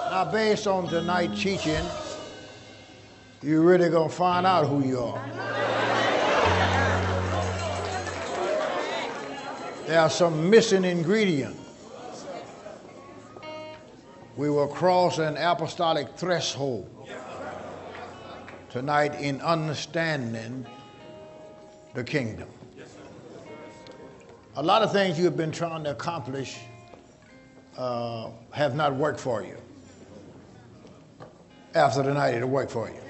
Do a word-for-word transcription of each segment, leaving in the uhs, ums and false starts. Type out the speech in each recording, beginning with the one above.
Now, based on tonight's teaching, you're really going to find out who you are. There are some missing ingredients. We will cross an apostolic threshold tonight in understanding the kingdom. A lot of things you have been trying to accomplish uh, have not worked for you. After tonight, it'll work for you.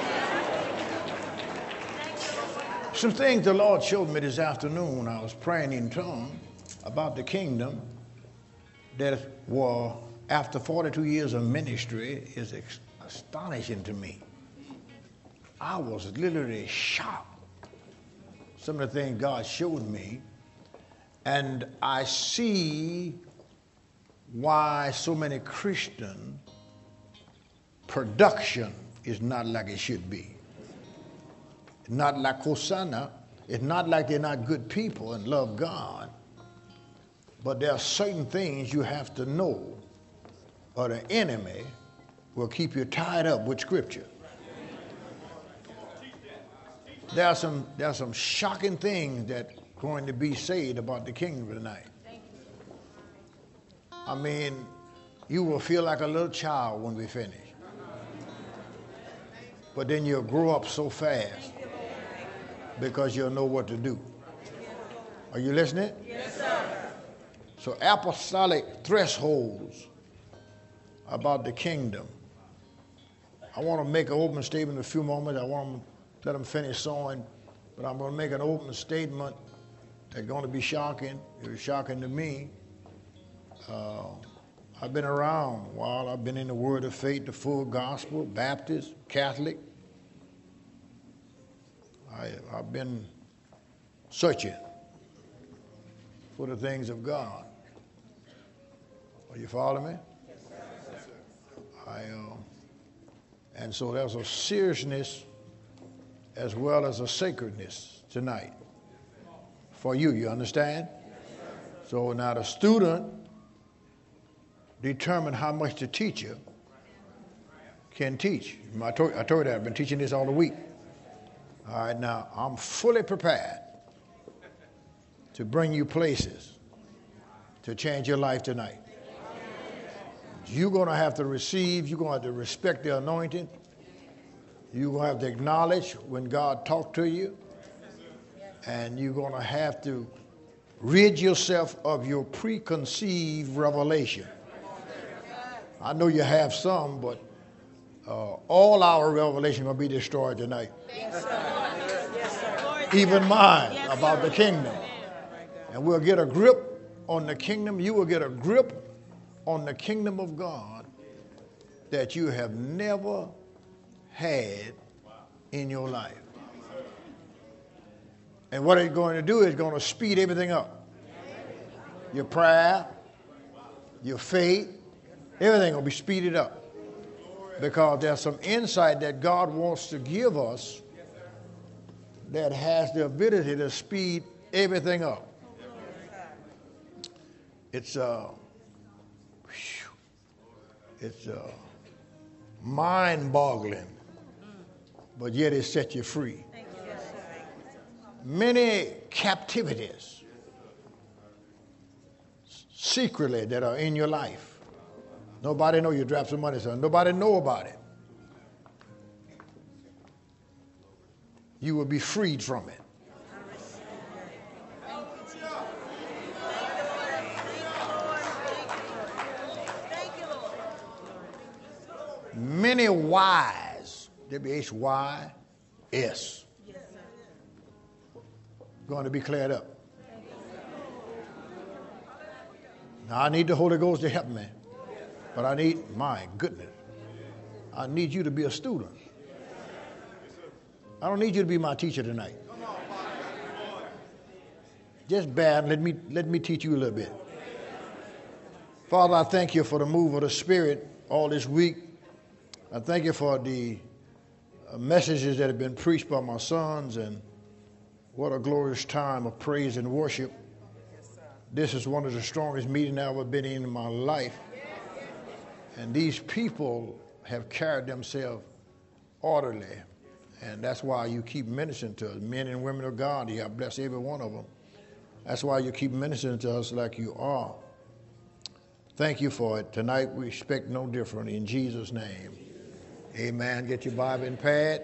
Some things the Lord showed me this afternoon when I was praying in tongues about the kingdom that were, after forty-two years of ministry, is ex- astonishing to me. I was literally shocked. Some of the things God showed me, and I see why so many Christian production is not like it should be. Not like Hosanna. It's not like they're not good people and love God. But there are certain things you have to know, or the enemy will keep you tied up with Scripture. There are some, there are some shocking things that are going to be said about the kingdom tonight. I mean, you will feel like a little child when we finish. But then you'll grow up so fast because you'll know what to do. Are you listening? Yes, sir. So apostolic thresholds about the kingdom. I want to make an open statement in a few moments. I want to let them finish sewing, but I'm going to make an open statement that's going to be shocking. It was shocking to me. Uh, I've been around a while. I've been in the Word of Faith, the full gospel, Baptist, Catholic. I, I've been searching for the things of God. Are you following me? Yes, sir. I, uh, and so there's a seriousness as well as a sacredness tonight for you. You understand? Yes, so now the student determine how much the teacher can teach. I told, I told you that. I've been teaching this all the week. All right, now I'm fully prepared to bring you places to change your life tonight. You're going to have to receive, you're going to have to respect the anointing. You're going to have to acknowledge when God talked to you. And you're going to have to rid yourself of your preconceived revelation. I know you have some, but uh, all our revelation will be destroyed tonight. Yes, sir. Yes, sir. Even mine Yes, about sir. the kingdom. And we'll get a grip on the kingdom. You will get a grip on the kingdom of God that you have never had in your life. And what it's going to do is going to speed everything up. Your prayer, your faith, everything will be speeded up. Because there's some insight that God wants to give us that has the ability to speed everything up. It's uh, it's uh, mind-boggling, but yet it sets you free. Many captivities secretly that are in your life. Nobody know you dropped some money, son. Nobody know about it. You will be freed from it. Many whys, W H Y S, going to be cleared up. Now, I need the Holy Ghost to help me. But I need, my goodness, I need you to be a student. I don't need you to be my teacher tonight. Just bear and let me, let me teach you a little bit. Father, I thank you for the move of the Spirit all this week. I thank you for the uh, messages that have been preached by my sons, and what a glorious time of praise and worship. This is one of the strongest meetings I've ever been in in my life. And these people have carried themselves orderly. And that's why you keep ministering to us, men and women of God. You have blessed every one of them. That's why you keep ministering to us like you are. Thank you for it. Tonight we expect no different. In Jesus' name, amen. Get your Bible and pad.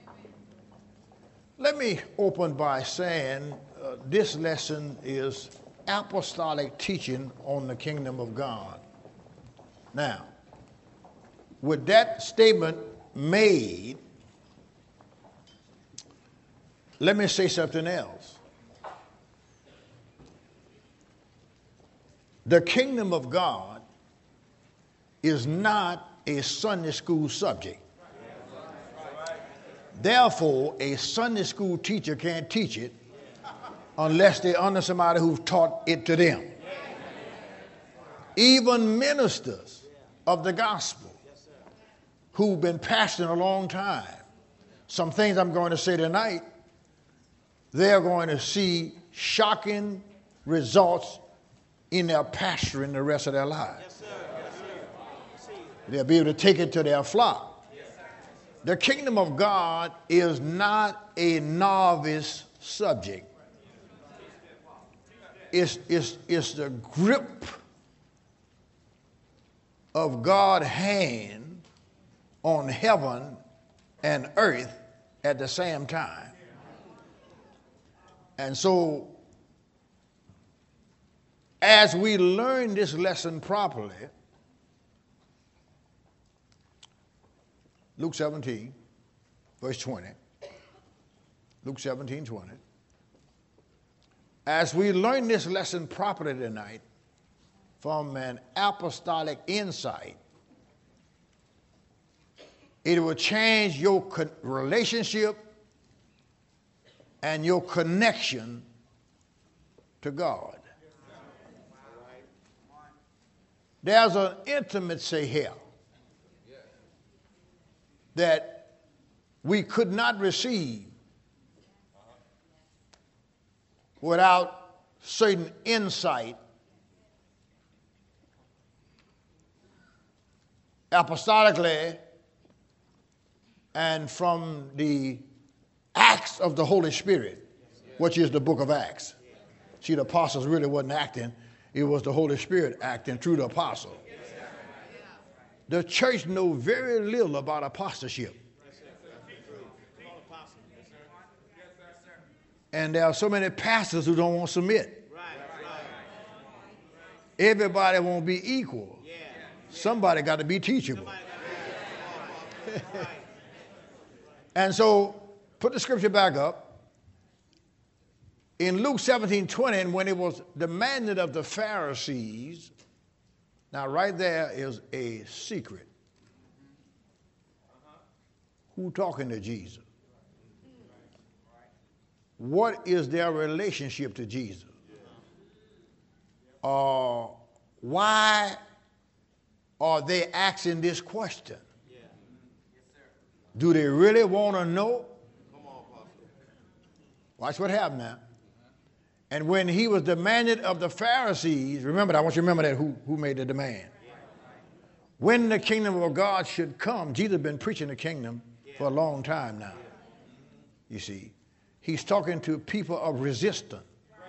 Let me open by saying uh, this lesson is apostolic teaching on the kingdom of God. Now, with that statement made, let me say something else. The kingdom of God is not a Sunday school subject. Therefore, a Sunday school teacher can't teach it unless they're under somebody who's taught it to them. Even ministers of the gospel who've been pastoring a long time, some things I'm going to say tonight, they're going to see shocking results in their pastoring the rest of their lives. Yes, sir. Yes, sir. They'll be able to take it to their flock. Yes, the kingdom of God is not a novice subject. It's, it's, it's the grip of God's hand on heaven and earth at the same time. And so, as we learn this lesson properly, Luke seventeen, verse twenty, Luke seventeen, twenty. As we learn this lesson properly tonight from an apostolic insight, it will change your co- relationship and your connection to God. There's an intimacy here that we could not receive without certain insight, apostolically, and from the acts of the Holy Spirit, which is the book of Acts. See, the apostles really wasn't acting. It was the Holy Spirit acting through the apostle. The church knows very little about apostleship. And there are so many pastors who don't want to submit. Everybody won't be equal. Somebody got to be teachable. And so, put the scripture back up. In Luke seventeen, twenty, and when it was demanded of the Pharisees, now right there is a secret. Who talking to Jesus? What is their relationship to Jesus? Uh, why are they asking this question? Do they really want to know? Watch what happened now. And when he was demanded of the Pharisees, remember, I want you to remember that who, who made the demand. When the kingdom of God should come, Jesus has been preaching the kingdom for a long time now. You see, he's talking to people of resistance.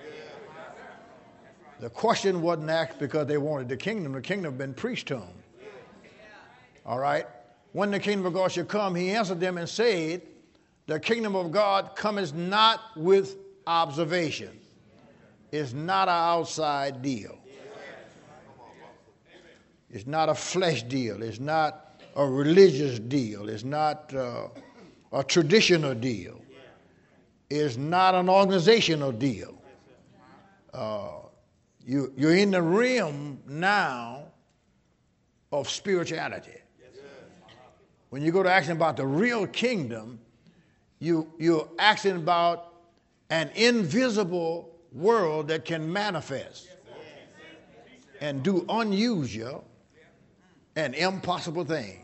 The question wasn't asked because they wanted the kingdom. The kingdom had been preached to them. All right? When the kingdom of God should come, he answered them and said, the kingdom of God cometh not with observation. It's not an outside deal. It's not a flesh deal. It's not a religious deal. It's not uh, a traditional deal. It's not an organizational deal. Uh, you, you're in the realm now of spirituality. When you go to asking about the real kingdom, you, you're asking about an invisible world that can manifest and do unusual and impossible things.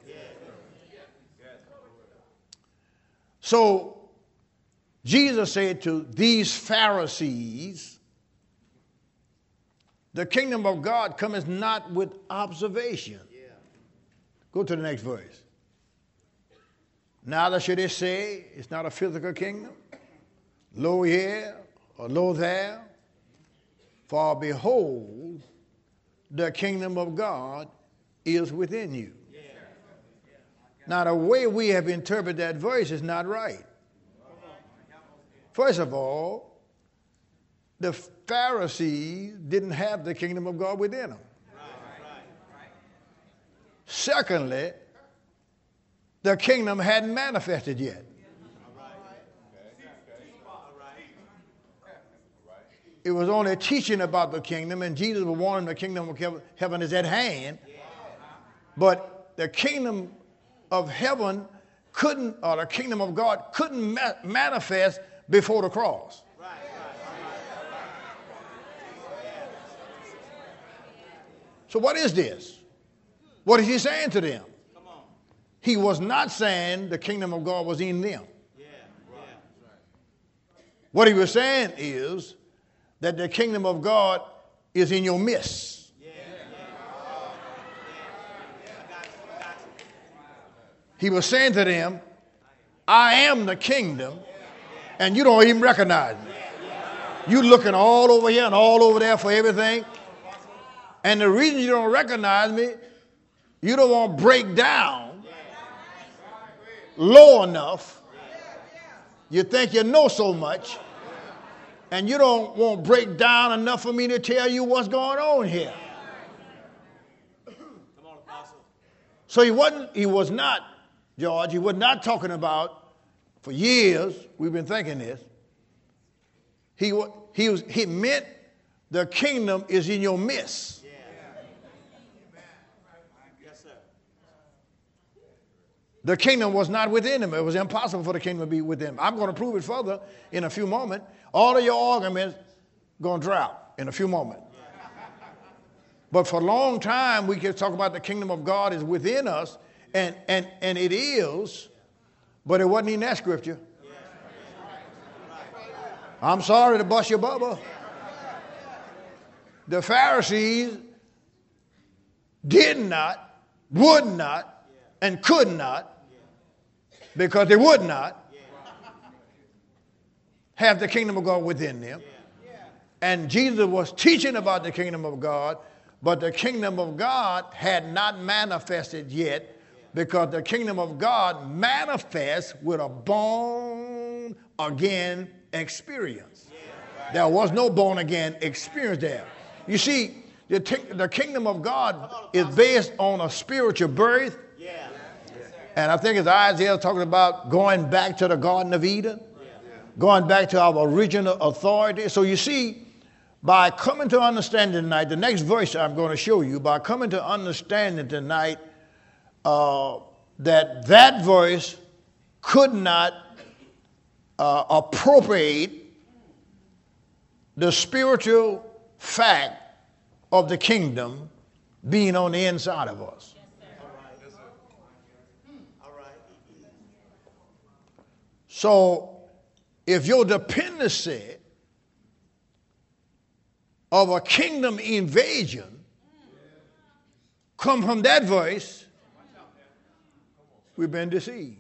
So Jesus said to these Pharisees, the kingdom of God cometh not with observation. Go to the next verse. Neither should it say it's not a physical kingdom, lo here or lo there, for behold, the kingdom of God is within you. Now, the way we have interpreted that verse is not right. First of all, the Pharisees didn't have the kingdom of God within them. Secondly, the kingdom hadn't manifested yet. It was only teaching about the kingdom, and Jesus was warning the kingdom of heaven is at hand. But the kingdom of heaven couldn't, or the kingdom of God couldn't ma- manifest before the cross. So what is this? What is he saying to them? He was not saying the kingdom of God was in them. What he was saying is that the kingdom of God is in your midst. He was saying to them, I am the kingdom, and you don't even recognize me. You're looking all over here and all over there for everything. And the reason you don't recognize me, you don't want to break down low enough. You think you know so much, and you don't want to break down enough for me to tell you what's going on here. So he wasn't, he was not, George, he was not talking about, for years, we've been thinking this, he, he, was, he meant the kingdom is in your midst. The kingdom was not within him. It was impossible for the kingdom to be within him. I'm going to prove it further in a few moments. All of your arguments going to drought in a few moments. But for a long time, we can talk about the kingdom of God is within us, and, and, and it is, but it wasn't in that scripture. I'm sorry to bust your bubble. The Pharisees did not, would not, and could not, because they would not have the kingdom of God within them. And Jesus was teaching about the kingdom of God, but the kingdom of God had not manifested yet, because the kingdom of God manifests with a born again experience. There was no born again experience there. You see, the, the kingdom of God is based on a spiritual birth. And I think it's Isaiah talking about going back to the Garden of Eden, going back to our original authority. So you see, by coming to understanding tonight, the next verse I'm going to show you, by coming to understanding tonight uh, that that verse could not uh, appropriate the spiritual fact of the kingdom being on the inside of us. So, if your dependency of a kingdom invasion come from that voice, we've been deceived.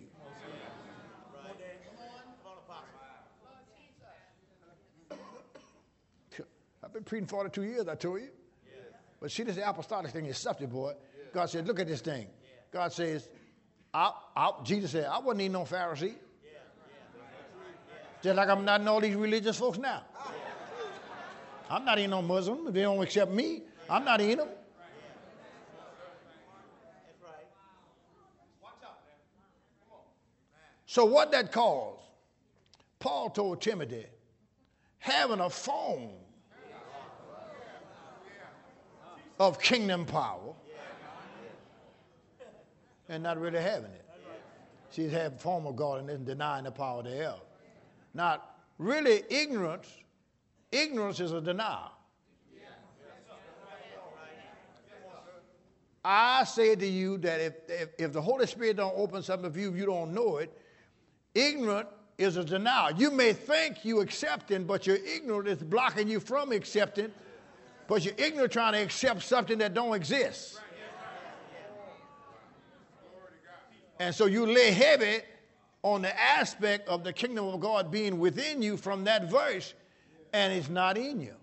I've been preaching forty-two years, I told you. But see, this apostolic thing is something, boy. God said, look at this thing. God says, I, I, Jesus said, I wasn't even no Pharisee. Just like I'm not in all these religious folks now. I'm not in no Muslim. They don't accept me. I'm not in them. So what that caused, Paul told Timothy, having a form of kingdom power and not really having it. She's had a form of God and denying the power thereof. Now, really, ignorance, ignorance is a denial. I say to you that if, if, if the Holy Spirit don't open something for you, you don't know it, ignorant is a denial. You may think you accepting, but your ignorance is blocking you from accepting, but you're ignorant trying to accept something that don't exist. And so you lay heavy on the aspect of the kingdom of God being within you from that verse, and it's not in you.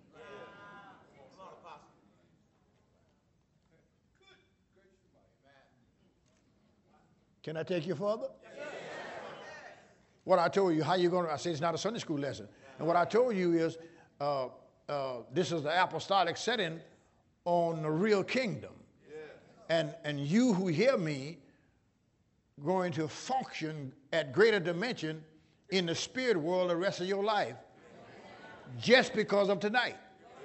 Can I take you further? What I told you, how you going to, I said it's not a Sunday school lesson. And what I told you is uh, uh, this is the apostolic setting on the real kingdom. And, and you who hear me going to function at greater dimension in the spirit world the rest of your life just because of tonight.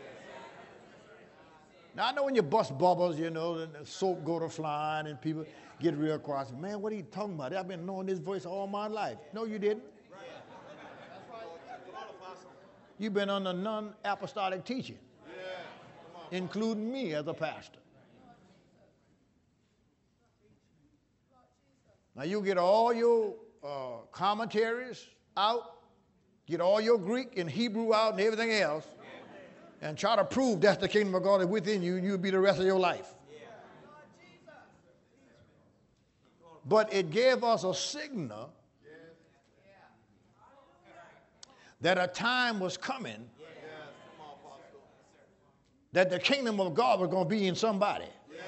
Now, I know when you bust bubbles, you know, and the soap go to flying and people get real quiet. Man, what are you talking about? I've been knowing this voice all my life. No, you didn't. You've been under non-apostolic teaching, including me as a pastor. Now, you get all your uh, commentaries out, get all your Greek and Hebrew out and everything else, and try to prove that's the kingdom of God is within you, and you'll be the rest of your life. But it gave us a signal that a time was coming that the kingdom of God was going to be in somebody.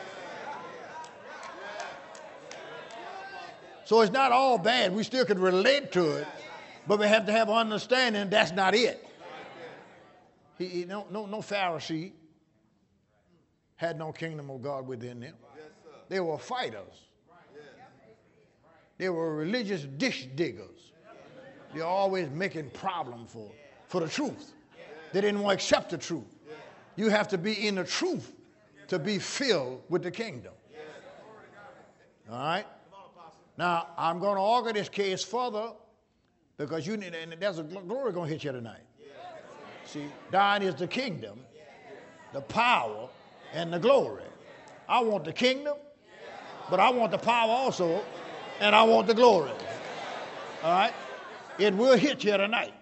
So it's not all bad. We still could relate to it, but we have to have understanding that's not it. He, he, no, no, no Pharisee had no kingdom of God within them. They were fighters. They were religious ditch diggers. They're always making problems for, for the truth. They didn't want to accept the truth. You have to be in the truth to be filled with the kingdom. All right? Now, I'm going to argue this case further because you need, and there's a glory going to hit you tonight. See, thine is the kingdom, the power, and the glory. I want the kingdom, but I want the power also, and I want the glory. All right? It will hit you tonight.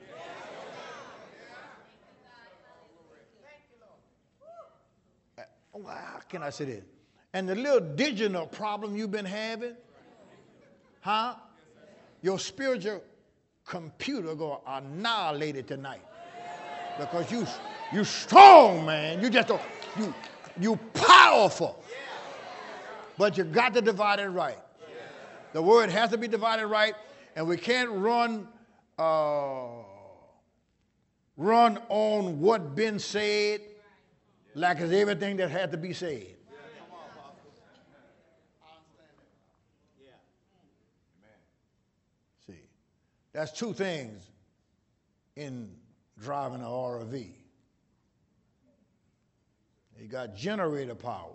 Oh, how can I say this? And the little digital problem you've been having, huh? Your spiritual computer going to annihilate it tonight. Because you you strong, man. You just don't, you you powerful. But you got to divide it right. The word has to be divided right, and we can't run uh, run on what been said like it's everything that had to be said. See, that's two things in driving an R V. You got generator power,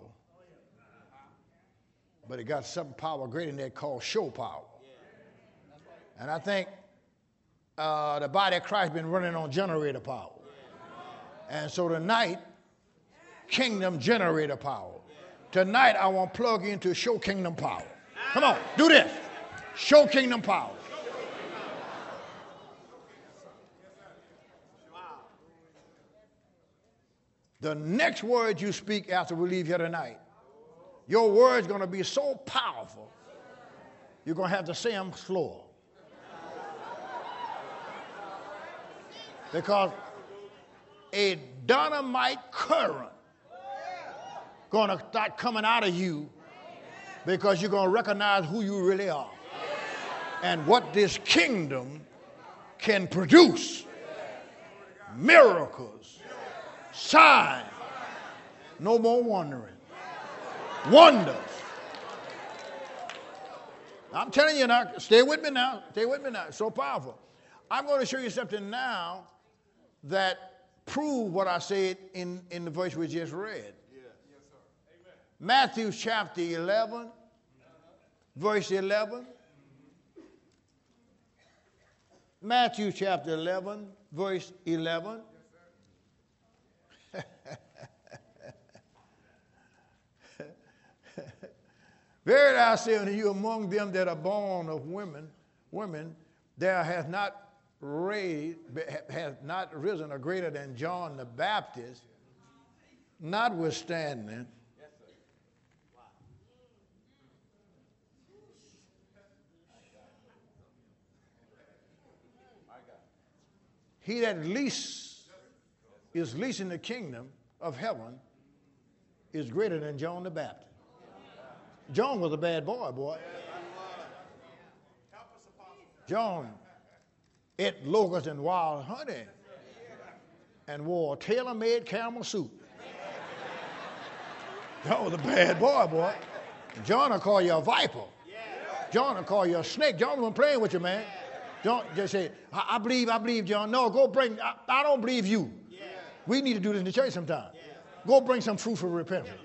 but it got some power greater than that called show power. And I think uh, the body of Christ been running on generator power. And so tonight, kingdom generator power. Tonight, I want to plug into show kingdom power. Come on, do this. Show kingdom power. The next word you speak after we leave here tonight, your word's going to be so powerful, you're going to have to say them slower. Because a dynamite current going to start coming out of you because you're going to recognize who you really are and what this kingdom can produce. Miracles, signs, no more wondering, wonders. I'm telling you now, stay with me now, stay with me now. It's so powerful. I'm going to show you something now that prove what I said in, in the verse we just read. Matthew chapter eleven, verse eleven. Matthew chapter eleven, verse eleven. Verily I say unto you, among them that are born of women, women, there hath not raised, hath not risen a greater than John the Baptist. Notwithstanding, he that least is least in the kingdom of heaven is greater than John the Baptist. John was a bad boy, boy. John ate locusts and wild honey and wore a tailor-made camel suit. John was a bad boy, boy. John will call you a viper. John will call you a snake. John wasn't playing with you, man. John just say, I, I believe, I believe, John. No, go bring, I, I don't believe you. We need to do this in the church sometime. Go bring some fruit for repentance.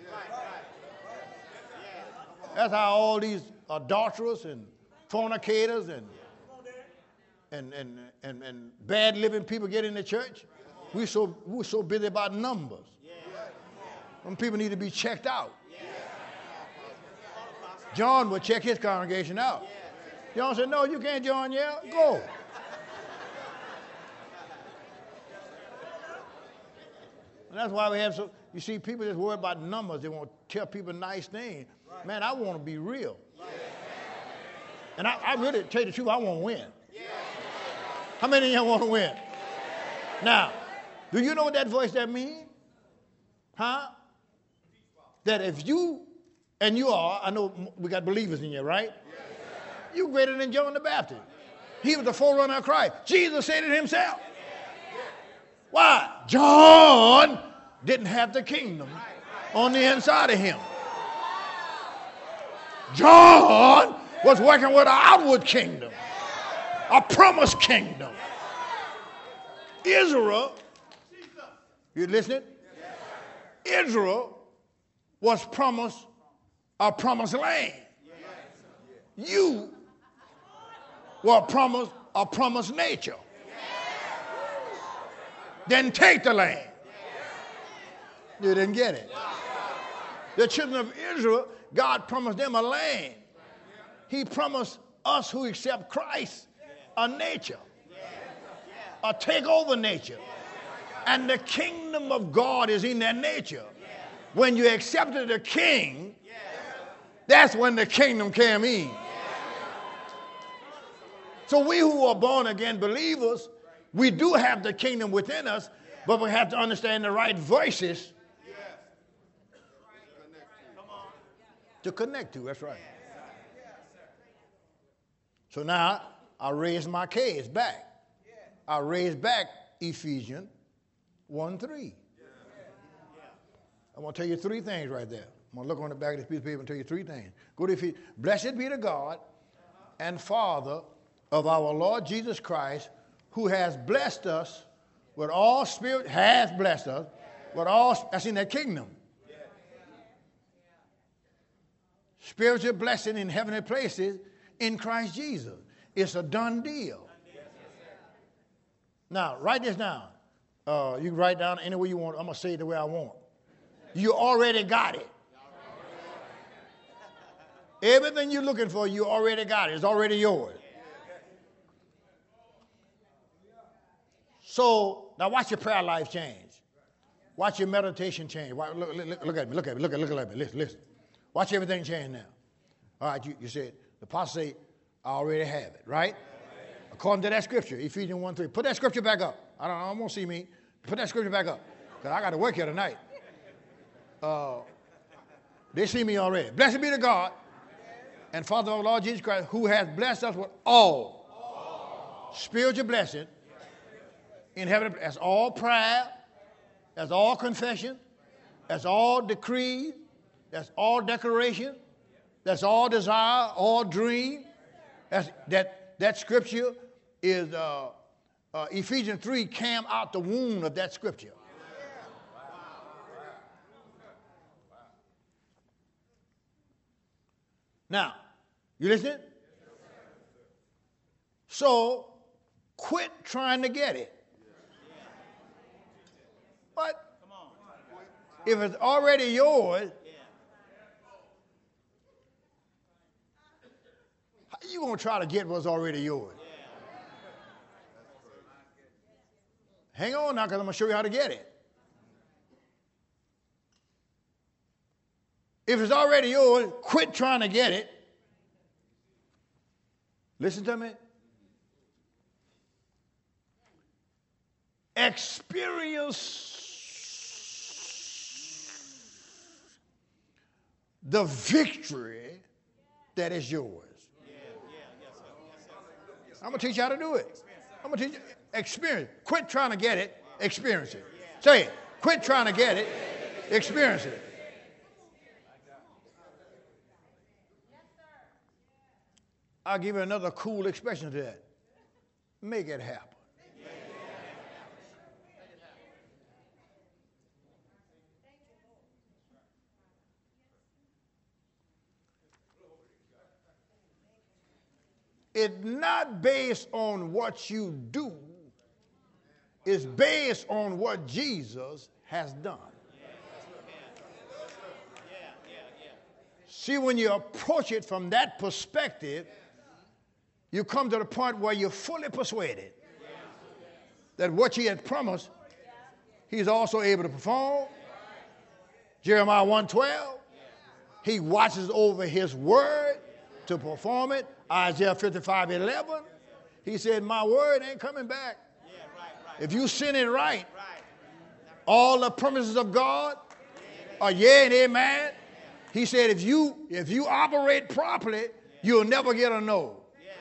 That's how all these adulterers and fornicators and and and and, and bad living people get in the church. We're so we're so busy about numbers. Some people need to be checked out. John would check his congregation out. John said, no, you can't join, yeah? Go. And that's why we have so, you see, people just worry about numbers. They want to tell people nice things. Man, I want to be real. And I, I really, tell you the truth, I want to win. How many of y'all want to win? Now, do you know what that voice that means? Huh? That if you, and you are, I know we got believers in here, right? You greater than John the Baptist. He was the forerunner of Christ. Jesus said it himself. Why? John didn't have the kingdom on the inside of him. John was working with an outward kingdom, a promised kingdom. Israel, you listening? Israel was promised a promised land. You were promised a promised nature. Then take the land. You didn't get it. The children of Israel, God promised them a land. He promised us who accept Christ a nature, a takeover nature. And the kingdom of God is in that nature. When you accepted the king, that's when the kingdom came in. So we who are born again believers, we do have the kingdom within us, but we have to understand the right voices to connect to. That's right. So now I raise my case back. I raise back Ephesians one three. I want to tell you three things right there. I'm going to look on the back of this piece of paper and tell you three things. Go to Ephesians. Blessed be the God and Father of our Lord Jesus Christ, who has blessed us with all spirit, has blessed us with all, that's in that kingdom. Spiritual blessing in heavenly places in Christ Jesus. It's a done deal. Now, write this down. Uh, you can write down any way you want. I'm going to say it the way I want. You already got it. Everything you're looking for, you already got it. It's already yours. So, now watch your prayer life change. Watch your meditation change. Watch, look, look, look at me, look at me, look at, look at me, listen, listen. Watch everything change now. All right, you, you said, the apostle say, I already have it, right? According to that scripture, Ephesians one three. Put that scripture back up. I don't know, I won't see me. Put that scripture back up. Because I got to work here tonight. Uh, they see me already. Blessed be the God and Father of our Lord Jesus Christ, who has blessed us with all, all. spiritual blessing in heaven. That's all prayer. That's all confession. That's all decree. That's all declaration. That's all desire, all dream. That's, that, that scripture is uh, uh, Ephesians three came out the womb of that scripture. Now, you listening? So, quit trying to get it. What? If it's already yours, how you going to try to get what's already yours? Hang on now, because I'm going to show you how to get it. If it's already yours, quit trying to get it. Listen to me. experience the victory that is yours. I'm going to teach you how to do it. I'm going to teach you. Experience. Quit trying to get it. Experience it. Say it. Quit trying to get it. Experience it. I'll give you another cool expression to that. Make it happen. It's not based on what you do. It's based on what Jesus has done. See, when you approach it from that perspective, you come to the point where you're fully persuaded that what he had promised, he's also able to perform. Jeremiah one twelve, he watches over his word to perform it. Isaiah fifty-five eleven, he said, my word ain't coming back. If you send it right, all the promises of God are yea and amen. He said, if you if you operate properly, you'll never get a no.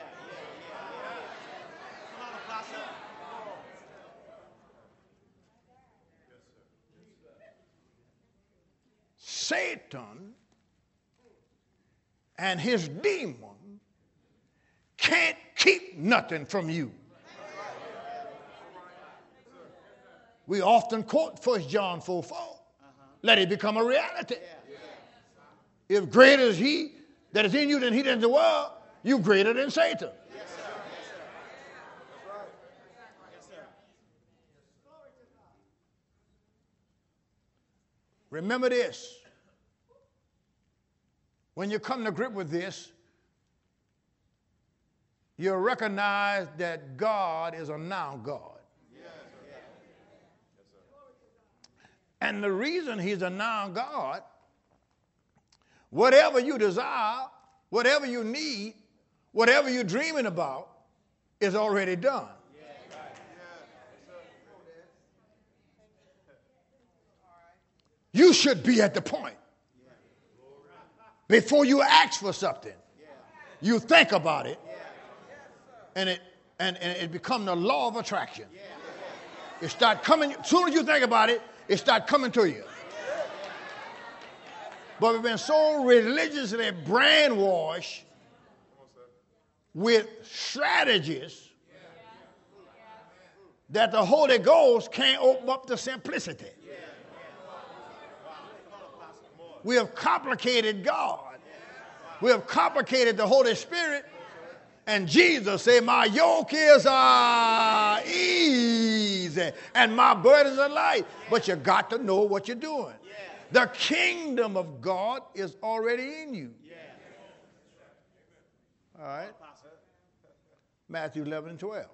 Satan and his demon can't keep nothing from you. We often quote First John four four. Let it become a reality. If greater is he that is in you than he that is in the world, you greater than Satan. Yes, sir. Yes, sir. That's right. Yes, sir. Remember this. When you come to grip with this, you'll recognize that God is a now God. Yes, sir. Yes, sir. And the reason he's a now God, whatever you desire, whatever you need, whatever you're dreaming about is already done. Yeah, right. Yeah. You should be at the point. Before you ask for something, you think about it, and it and, and it becomes the law of attraction. It start coming. As soon as you think about it, it start coming to you. But we've been so religiously brainwashed with strategies that the Holy Ghost can't open up the simplicity. We have complicated God. We have complicated the Holy Spirit. And Jesus said, my yoke is uh, easy and my burdens are light. But you got to know what you're doing. The kingdom of God is already in you. All right. Matthew eleven and twelve.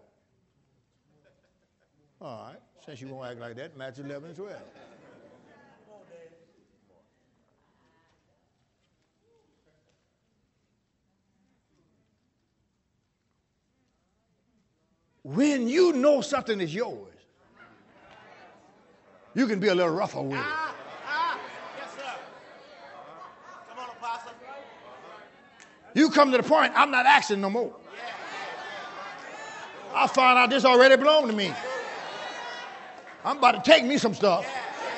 All right. Since you won't act like that, Matthew eleven and twelve. When you know something is yours, you can be a little rougher with it. Ah, ah, yes, sir. Come on, Apostle. You come to the point, I'm not asking no more. I found out this already belonged to me. I'm about to take me some stuff.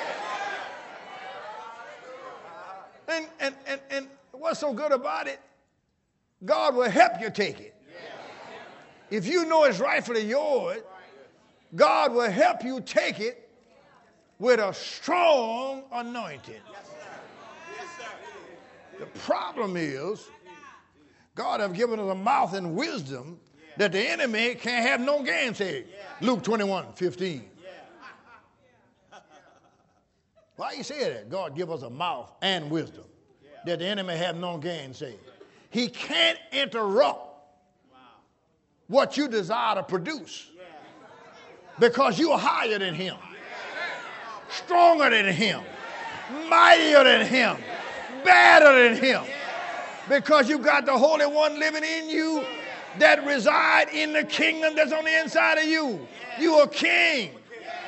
And, and, and, and what's so good about it? God will help you take it. If you know it's rightfully yours, God will help you take it with a strong anointing. Yes, sir. Yes, sir. The problem is, God have given us a mouth and wisdom that the enemy can't have no gainsay. Luke twenty-one fifteen. Why you say that? God give us a mouth and wisdom that the enemy have no gainsay. He can't interrupt what you desire to produce because you are higher than him, stronger than him, mightier than him, better than him, because you got the Holy One living in you that reside in the kingdom that's on the inside of you. You are king.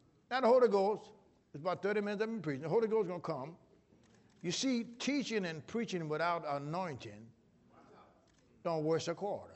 Now the Holy Ghost, it's about thirty minutes of me preaching. The Holy Ghost is going to come. You see, teaching and preaching without anointing don't worth a quarter.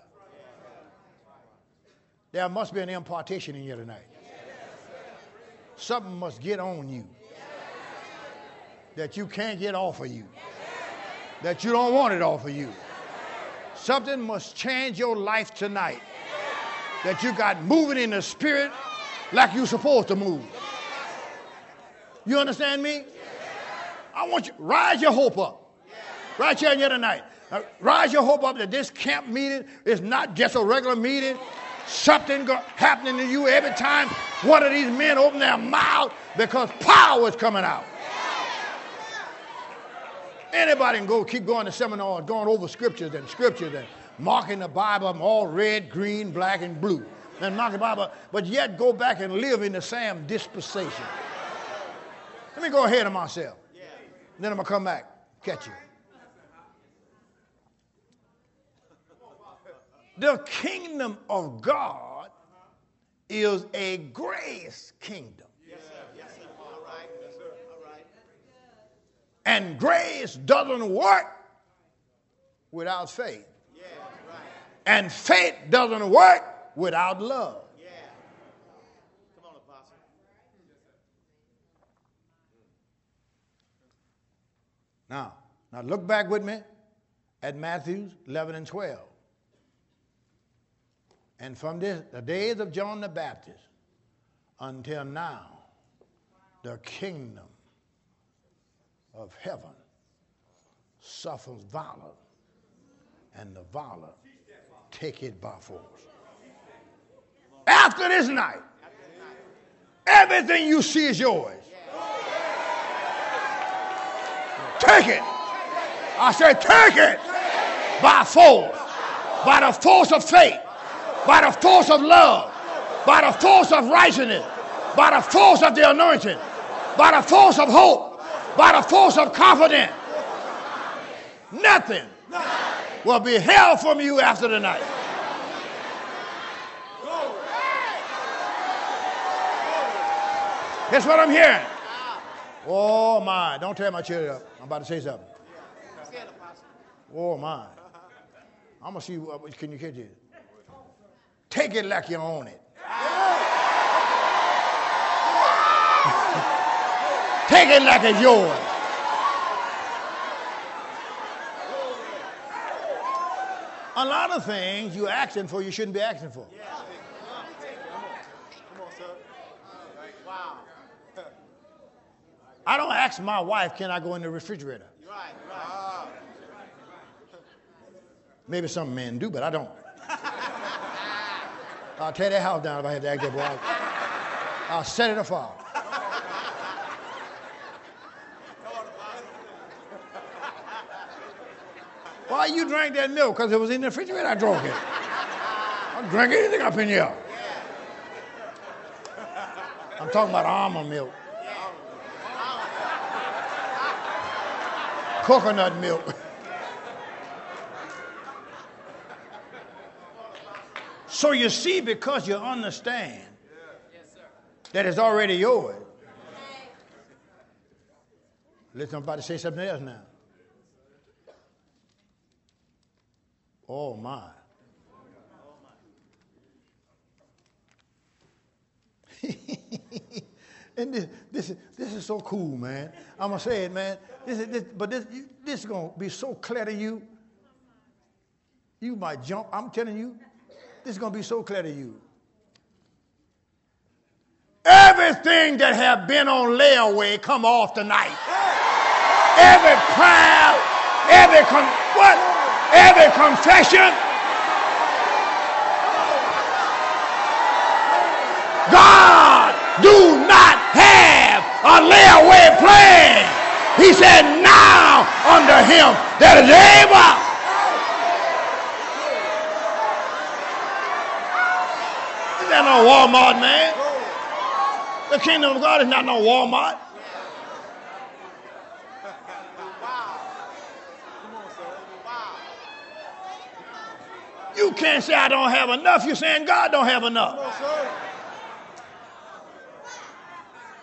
There must be an impartation in you tonight. Something must get on you that you can't get off of you, that you don't want it off of you. Something must change your life tonight that you got moving in the spirit like you're supposed to move. You understand me? I want you, rise your hope up. Right here and here tonight. Uh, rise your hope up that this camp meeting is not just a regular meeting. Something go, happening to you every time one of these men open their mouth because power is coming out. Anybody can go keep going to seminars, going over scriptures and scriptures and marking the Bible all red, green, black, and blue. And marking the Bible, but yet go back and live in the same dispensation. Let me go ahead of myself. Then I'm going to come back, catch you. The kingdom of God is a grace kingdom. Yes, sir. Yes, sir. All right. Yes, sir. All right. And grace doesn't work without faith. Yeah, right. And faith doesn't work without love. Yeah. Come on, Apostle. Now, now look back with me at Matthew eleven and twelve. And from this, the days of John the Baptist until now, the kingdom of heaven suffers violence, and the violent take it by force. After this night, everything you see is yours. Take it. I said, take it by force, by the force of faith, by the force of love, by the force of righteousness, by the force of the anointing, by the force of hope, by the force of confidence. Nothing will be held from you after the night. That's what I'm hearing. Oh my, don't tear my chair up. I'm about to say something. Oh my. I'm going to see, what can you catch it? Take it like you own it. Take it like it's yours. A lot of things you're asking for, you shouldn't be asking for. I don't ask my wife, can I go in the refrigerator? Right, right. Maybe some men do, but I don't. I'll tear that house down if I had to act that boy. I'll, I'll set it afire. Why you drank that milk? Because it was in the refrigerator. I drank it. I drank anything up in here. I'm talking about almond milk. Coconut milk. So you see, because you understand that it's already yours. Listen, I'm about to say something else now. Oh my. And this, this, is, this is so cool, man. I'm going to say it, man. This is, this, but this, this is going to be so clear to you. You might jump. I'm telling you, this is going to be so clear to you. Everything that have been on layaway come off tonight. Every prayer, every, con- what? Every confession. God do not have a layaway plan. He said, now unto him that is able. Is that no Walmart, man? The kingdom of God is not no Walmart. You can't say I don't have enough. You're saying God don't have enough.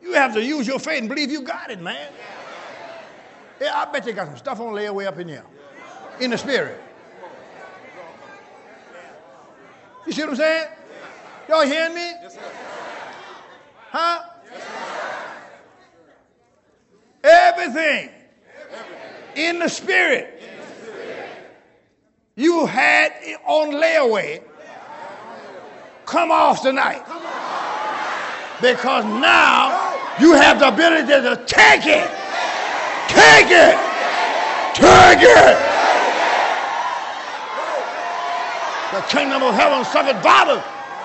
You have to use your faith and believe you got it, man. Yeah, I bet you got some stuff on layaway up in here. In the spirit. You see what I'm saying? Y'all hearing me? Yes, sir. Huh? Everything in the spirit you had on layaway come off tonight. Because now you have the ability to take it. Take it. Take it. The kingdom of heaven suffered violence.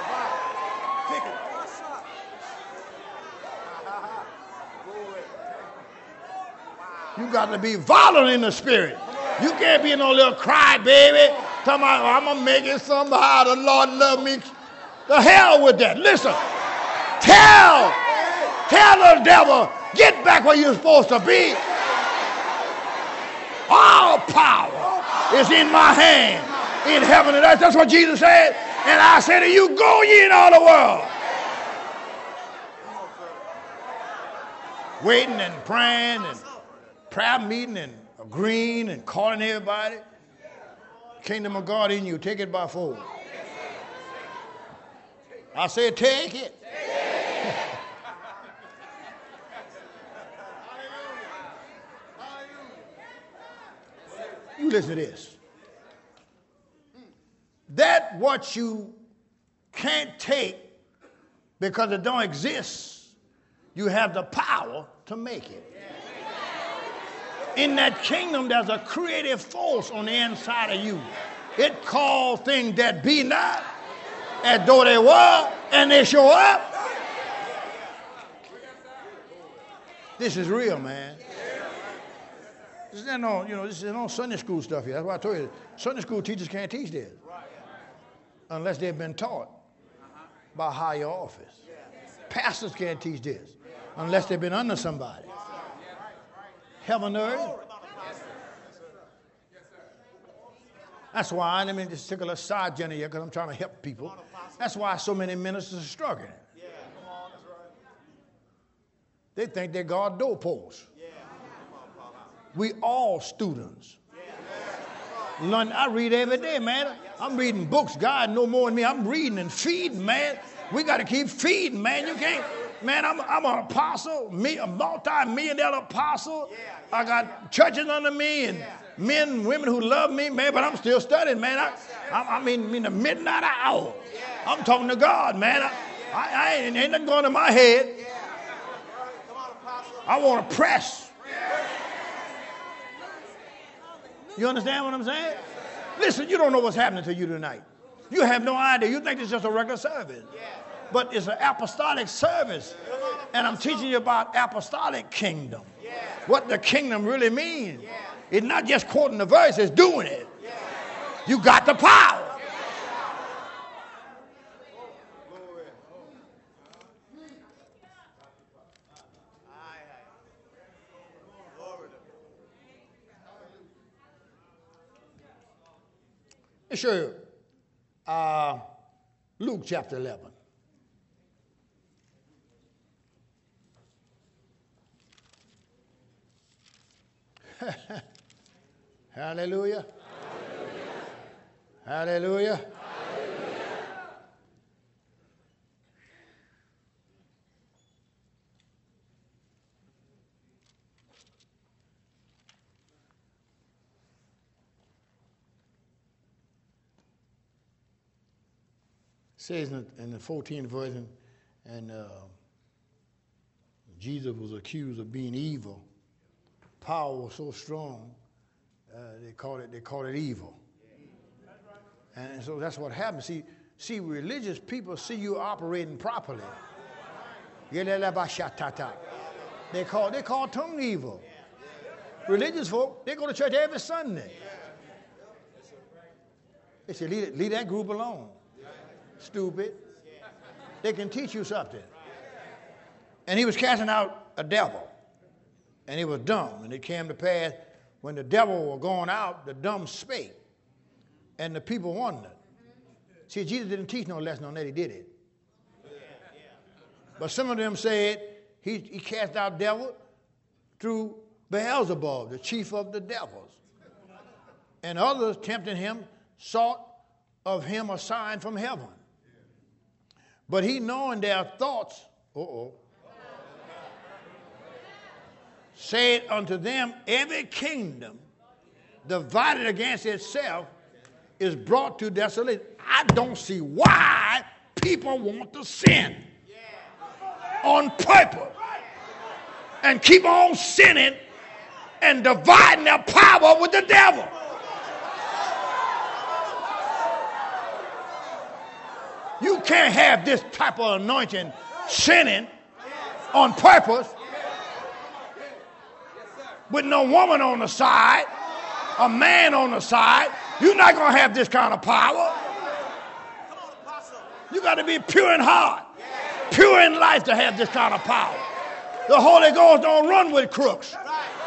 You got to be violent in the spirit. You can't be no little cry baby. Talking about, I'm going to make it somehow. The Lord love me. The hell with that. Listen. Tell. Tell the devil, get back where you're supposed to be. All power is in my hand. In heaven and earth. That's what Jesus said. And I say to you, go ye in all the world. Waiting and praying and prayer meeting and agreeing and calling everybody. Kingdom of God in you. Take it by force. I said take it. You listen to this. That what you can't take because it don't exist, you have the power to make it. In that kingdom, there's a creative force on the inside of you. It calls things that be not as though they were, and they show up. This is real, man. This is no, you know, this is no Sunday school stuff here. That's why I told you, Sunday school teachers can't teach this unless they've been taught by higher office. Pastors can't teach this unless they've been under somebody. Heaven and earth. That's why, let me just take a little side journey here because I'm trying to help people. That's why so many ministers are struggling. They think they're God's doorposts. We all students. Learn, I read every day, man. I'm reading books. God know more than me. I'm reading and feeding, man. We got to keep feeding, man. You can't, man, I'm, I'm an apostle, me, a multi-million dollar apostle. I got churches under me and men and women who love me, man, but I'm still studying, man. I, I, I mean, in the midnight hour. I'm talking to God, man. I, I, I ain't, ain't nothing going in my head. I want to press. You understand what I'm saying? Listen, you don't know what's happening to you tonight. You have no idea. You think it's just a regular service. But it's an apostolic service. And I'm teaching you about apostolic kingdom. What the kingdom really means. It's not just quoting the verse, it's doing it. You got the power. Let me show you uh, Luke chapter eleven. Hallelujah. Hallelujah. Hallelujah. Says in the, in the fourteenth verse, and uh, Jesus was accused of being evil. Power was so strong, uh, they called it they called it evil. And so that's what happens. See, see, religious people see you operating properly. They call they call tongue evil. Religious folk, they go to church every Sunday. They say, leave, leave that group alone. Stupid. They can teach you something. And he was casting out a devil. And he was dumb. And it came to pass, when the devil was going out, the dumb spake. And the people wondered. See, Jesus didn't teach no lesson on that. He did it. But some of them said, he, he cast out devils through Beelzebub, the chief of the devils. And others tempting him sought of him a sign from heaven. But he, knowing their thoughts, uh-oh, said unto them, every kingdom divided against itself is brought to desolation. I don't see why people want to sin on purpose and keep on sinning and dividing their power with the devil. You can't have this type of anointing sinning on purpose with no woman on the side, a man on the side. You're not going to have this kind of power. You got to be pure in heart, pure in life to have this kind of power. The Holy Ghost don't run with crooks.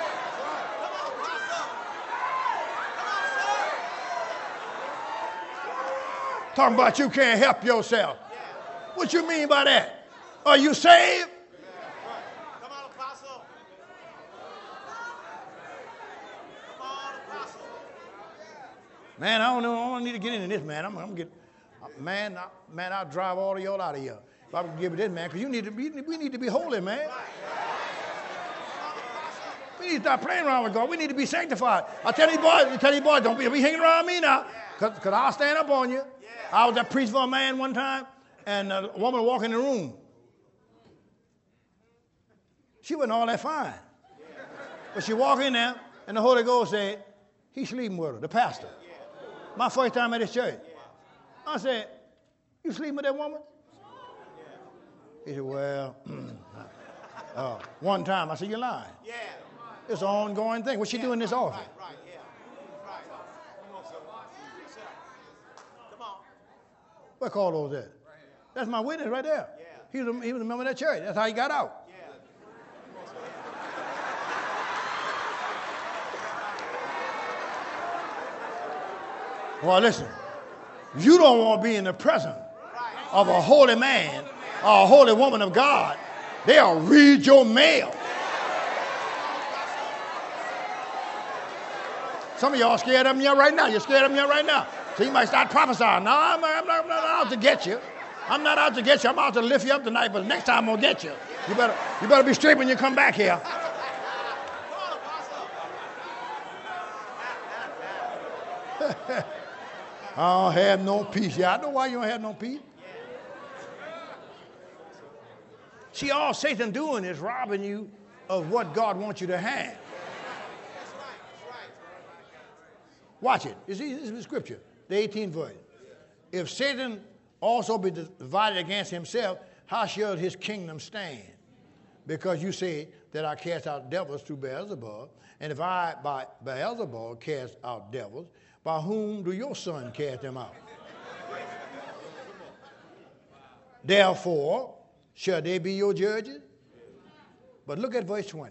Talking about you can't help yourself. What you mean by that? Are you saved? Come on, Apostle. Come on, Apostle. Man, I don't know. I don't need to get into this, man. I'm, I'm get, man, I, man, I'll drive all of y'all out of here if I can give it this, man. Because you need to be, we need to be holy, man. We need to stop playing around with God. We need to be sanctified. I tell you boys, I tell you boys, don't be, be hanging around me now, because I'll stand up on you. I was at preach for a man one time, and a woman walked in the room. She wasn't all that fine. But she walked in there, and the Holy Ghost said, he's sleeping with her, the pastor. My first time at his church. I said, you sleeping with that woman? He said, well, uh, one time. I said, you're lying. It's an ongoing thing. What's she doing this often? What call those that? That's my witness right there. He was, a, he was a member of that church. That's how he got out. Well, listen. You don't want to be in the presence of a holy man or a holy woman of God. They'll read your mail. Some of y'all scared of me right now. You're scared of me right now. So you might start prophesying. No, I'm, I'm, not, I'm not out to get you. I'm not out to get you. I'm out to lift you up tonight, but next time I'm going to get you. You better, you better be straight when you come back here. I don't have no peace. Yeah, I know why you don't have no peace. See, all Satan doing is robbing you of what God wants you to have. Watch it. You see, this is the scripture, the eighteenth verse. If Satan also be divided against himself, how shall his kingdom stand? Because you say that I cast out devils through Beelzebub, and if I by Beelzebub cast out devils, by whom do your son cast them out? Therefore, shall they be your judges? But look at verse twenty.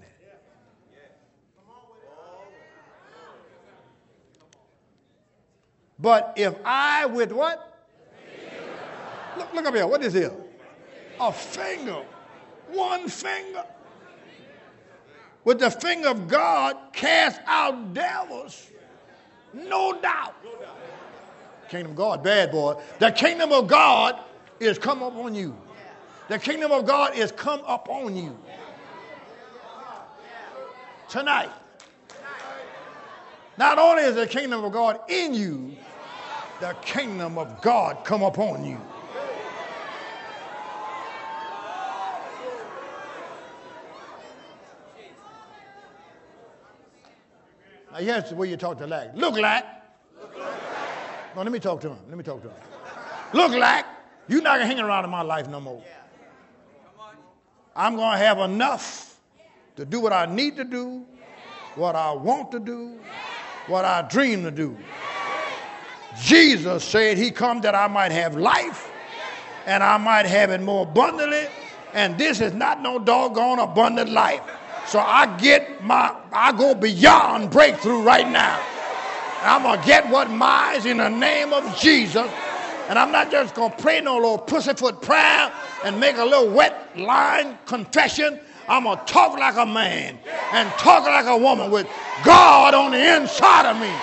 But if I with what? Look, look up here. What is here? A finger. One finger. With the finger of God cast out devils. No doubt. Kingdom of God, bad boy. The kingdom of God is come up on you. The kingdom of God is come up on you. Tonight. Not only is the kingdom of God in you, the kingdom of God come upon you. Now here's the way you talk to Lack. Look, Lack. No, let me talk to him. Let me talk to him. Look, Lack, you're not going to hang around in my life no more. I'm going to have enough to do what I need to do, what I want to do, what I dream to do. Jesus said he come that I might have life and I might have it more abundantly, and this is not no doggone abundant life. So I get my, I go beyond breakthrough right now. And I'm going to get what mine is in the name of Jesus. And I'm not just going to pray no little pussyfoot prayer and make a little wet line confession. I'm going to talk like a man and talk like a woman with God on the inside of me.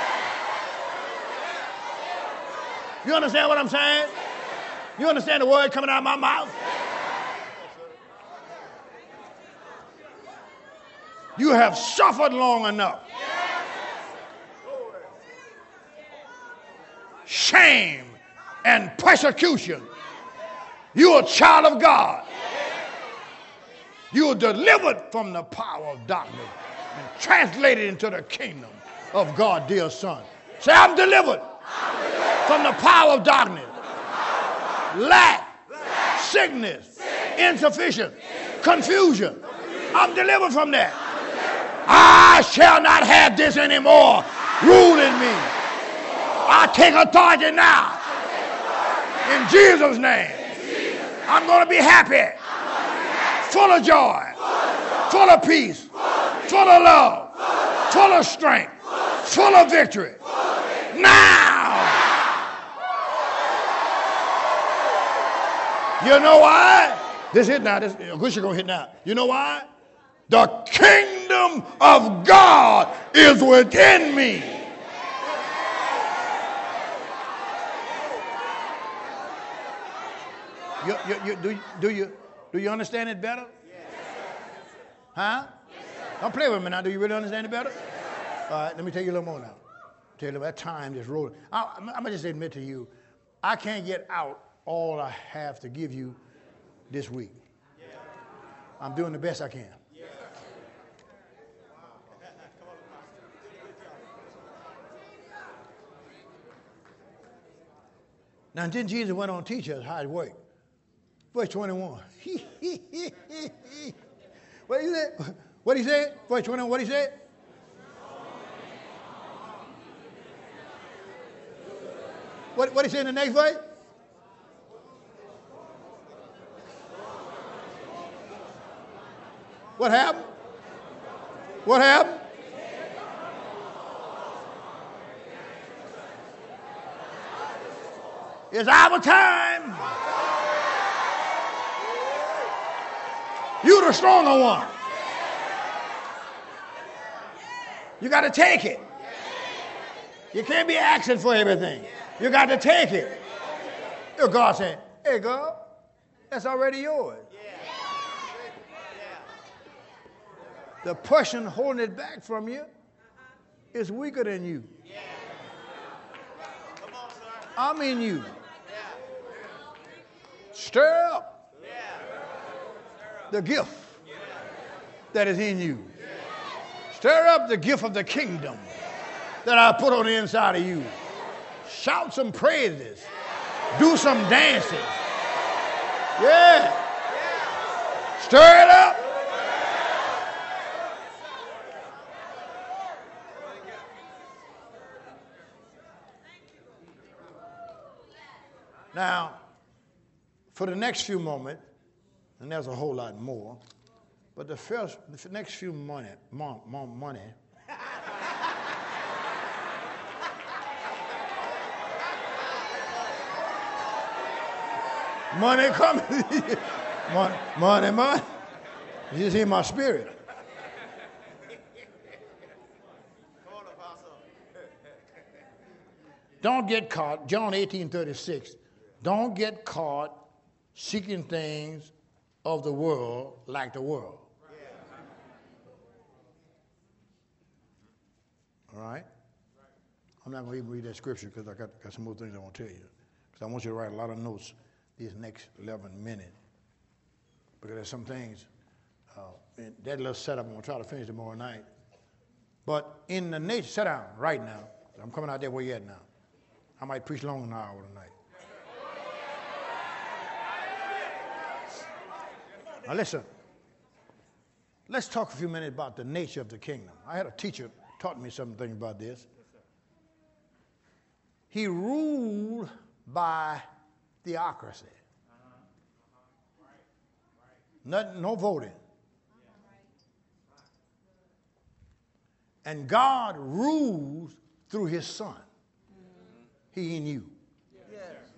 You understand what I'm saying? You understand the word coming out of my mouth? You have suffered long enough. Shame and persecution. You're a child of God. You are delivered from the power of darkness and translated into the kingdom of God, dear son. Say, I'm delivered, I'm delivered from the power of darkness, lack, lack sickness, sickness, insufficient, insufficient, confusion. confusion. I'm delivered from that. I shall not have this anymore ruling me. I take authority now. In Jesus' name. I'm going to be happy, full of joy, full of peace, full of love, full of strength, full of victory. Now. You know why? This hit now. This, I wish you're going to hit now. You know why? The kingdom of God is within me. You, you, you, do, do, you, do you understand it better? Huh? Don't play with me now. Do you really understand it better? All right, let me tell you a little more now. Tell you that time just rolling. I, I'm, I'm going to just admit to you, I can't get out all I have to give you this week. I'm doing the best I can. Now, then Jesus went on to teach us how it worked. Verse twenty-one. What did he say? What did he say? Verse twenty-one, what did he say? What what did he say in the next verse? What happened? What happened? It's our time. You're the stronger one. You got to take it. You can't be asking for everything. You got to take it. Your God saying, hey, God, that's already yours. The person holding it back from you is weaker than you. I'm in you. Stir up the gift that is in you. Stir up the gift of the kingdom that I put on the inside of you. Shout some praises. Do some dances. Yeah. Stir it up. Now, for the next few moments, and there's a whole lot more, but the first, the next few money, more, more money, money coming, money, money, money. You just hear my spirit. Don't get caught. John eighteen thirty-six. Don't get caught seeking things of the world like the world. All right? I'm not going to even read that scripture because I got, got some more things I want to tell you. Because I want you to write a lot of notes these next eleven minutes. Because there's some things, uh, in that little setup, I'm going to try to finish tomorrow night. But in the nature, sit down right now. I'm coming out there where you're at now. I might preach long an hour tonight. Now listen, let's talk a few minutes about the nature of the kingdom. I had a teacher taught me something about this. He ruled by theocracy. Nothing, no voting. And God rules through his son. He in you.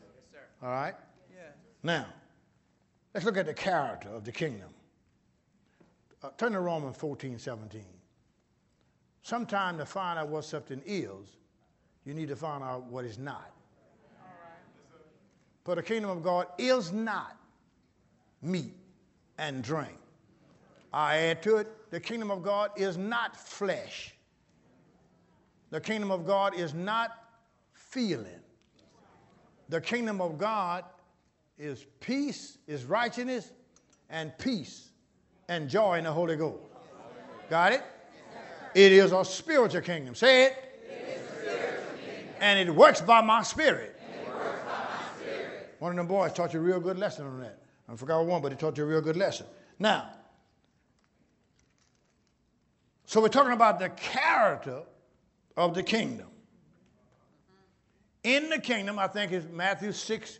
All right? Now, let's look at the character of the kingdom. Uh, turn to Romans fourteen, seventeen. Sometime to find out what something is, you need to find out what it's not. For the kingdom of God is not meat and drink. I add to it, the kingdom of God is not flesh. The kingdom of God is not feeling. The kingdom of God is peace, is righteousness, and peace, and joy in the Holy Ghost. Got it? It is a spiritual kingdom. Say it. It is a spiritual kingdom. And it works by my spirit. And it works by my spirit. One of them boys taught you a real good lesson on that. I forgot one, but he taught you a real good lesson. Now, so we're talking about the character of the kingdom. In the kingdom, I think it's Matthew six,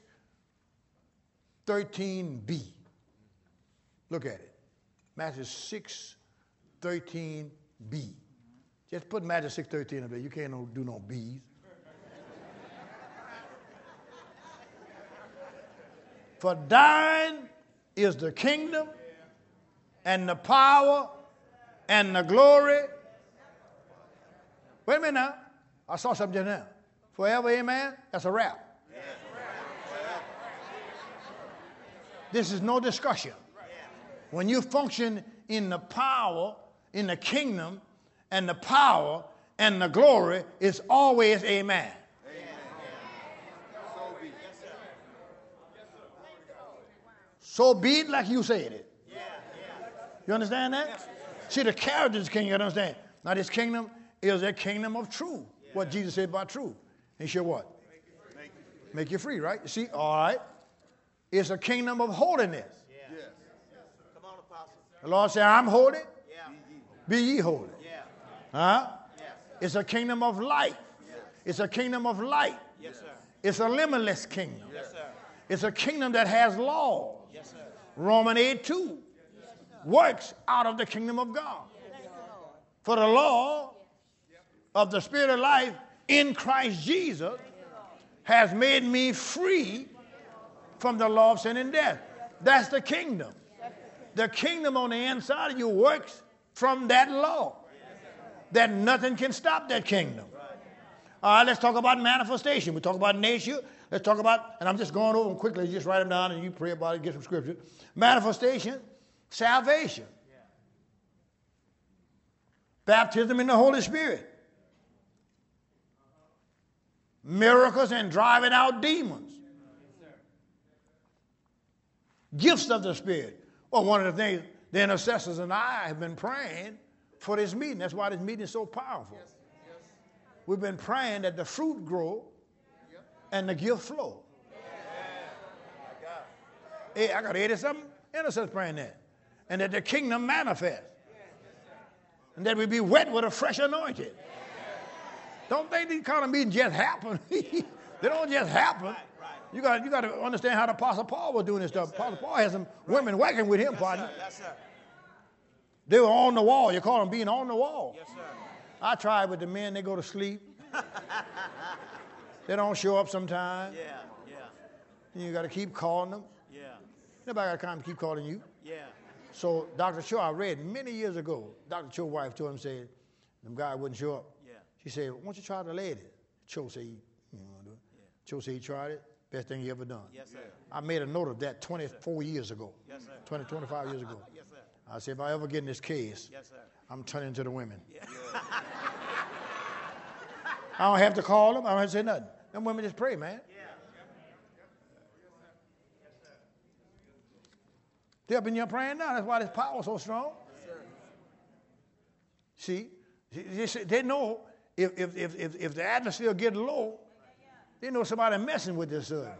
thirteen b. Look at it. Matthew six, thirteen b. Just put Matthew six, thirteen up there. You can't no, do no B's. For thine is the kingdom and the power and the glory. Wait a minute now. I saw something just now. Forever, amen? That's a wrap. This is no discussion. When you function in the power, in the kingdom, and the power, and the glory, it's always amen. So be it like you said it. You understand that? See, the character of this kingdom, you understand. Now, this kingdom is a kingdom of truth. What Jesus said about truth. He said what? Make you free, right? You see, all right. It's a kingdom of holiness. Yes. Come on, Apostle. The Lord said, I'm holy. Yeah. Be ye holy. Yeah. Huh? Yes. It's a kingdom of light. Yes. It's a kingdom of light. Yes, sir. It's a limitless kingdom. Yes, sir. It's a kingdom that has laws. Yes, sir. Romans eight two works out of the kingdom of God. For the law of the Spirit of life in Christ Jesus has made me free from the law of sin and death. That's the kingdom. The kingdom on the inside of you works from that law. That nothing can stop that kingdom. All right, let's talk about manifestation. We talk about nature. Let's talk about, and I'm just going over them quickly, just write them down and you pray about it, get some scripture. Manifestation, salvation. Baptism in the Holy Spirit. Miracles and driving out demons. Gifts of the Spirit. Well, one of the things the intercessors and I have been praying for this meeting. That's why this meeting is so powerful. Yes. Yes. We've been praying that the fruit grow yep. and the gift flow. Yeah. Hey, I got eighty-something intercessors praying that. And that the kingdom manifests. And that we be wet with a fresh anointing. Don't think these kind of meetings just happen. They don't just happen. Right, right. You got you got to understand how the Apostle Paul was doing this stuff. Yes, Apostle Paul had some women right. working with him, yes, partner. Sir. Yes, sir. They were on the wall. You call them being on the wall. Yes, sir. I tried with the men. They go to sleep. They don't show up sometimes. Yeah, yeah. And you got to keep calling them. Yeah. Nobody got to come keep calling you. Yeah. So Doctor Cho, I read many years ago, Doctor Cho's wife told him, said, them guy wouldn't show up. Yeah. She said, why don't you try the lady? Cho said, he, you know, do it. Yeah. Cho said he tried it. Best thing he ever done. Yes, sir. I made a note of that twenty-four years ago. Yes, sir. twenty, twenty-five years ago. Yes, sir. I said, if I ever get in this case, yes, sir. I'm turning to the women. Yeah. I don't have to call them. I don't have to say nothing. Them women just pray, man. Yeah. They're up in here praying now. That's why this power is so strong. Yes, See, they know if, if, if, if, if the atmosphere gets low, they know somebody messing with this service.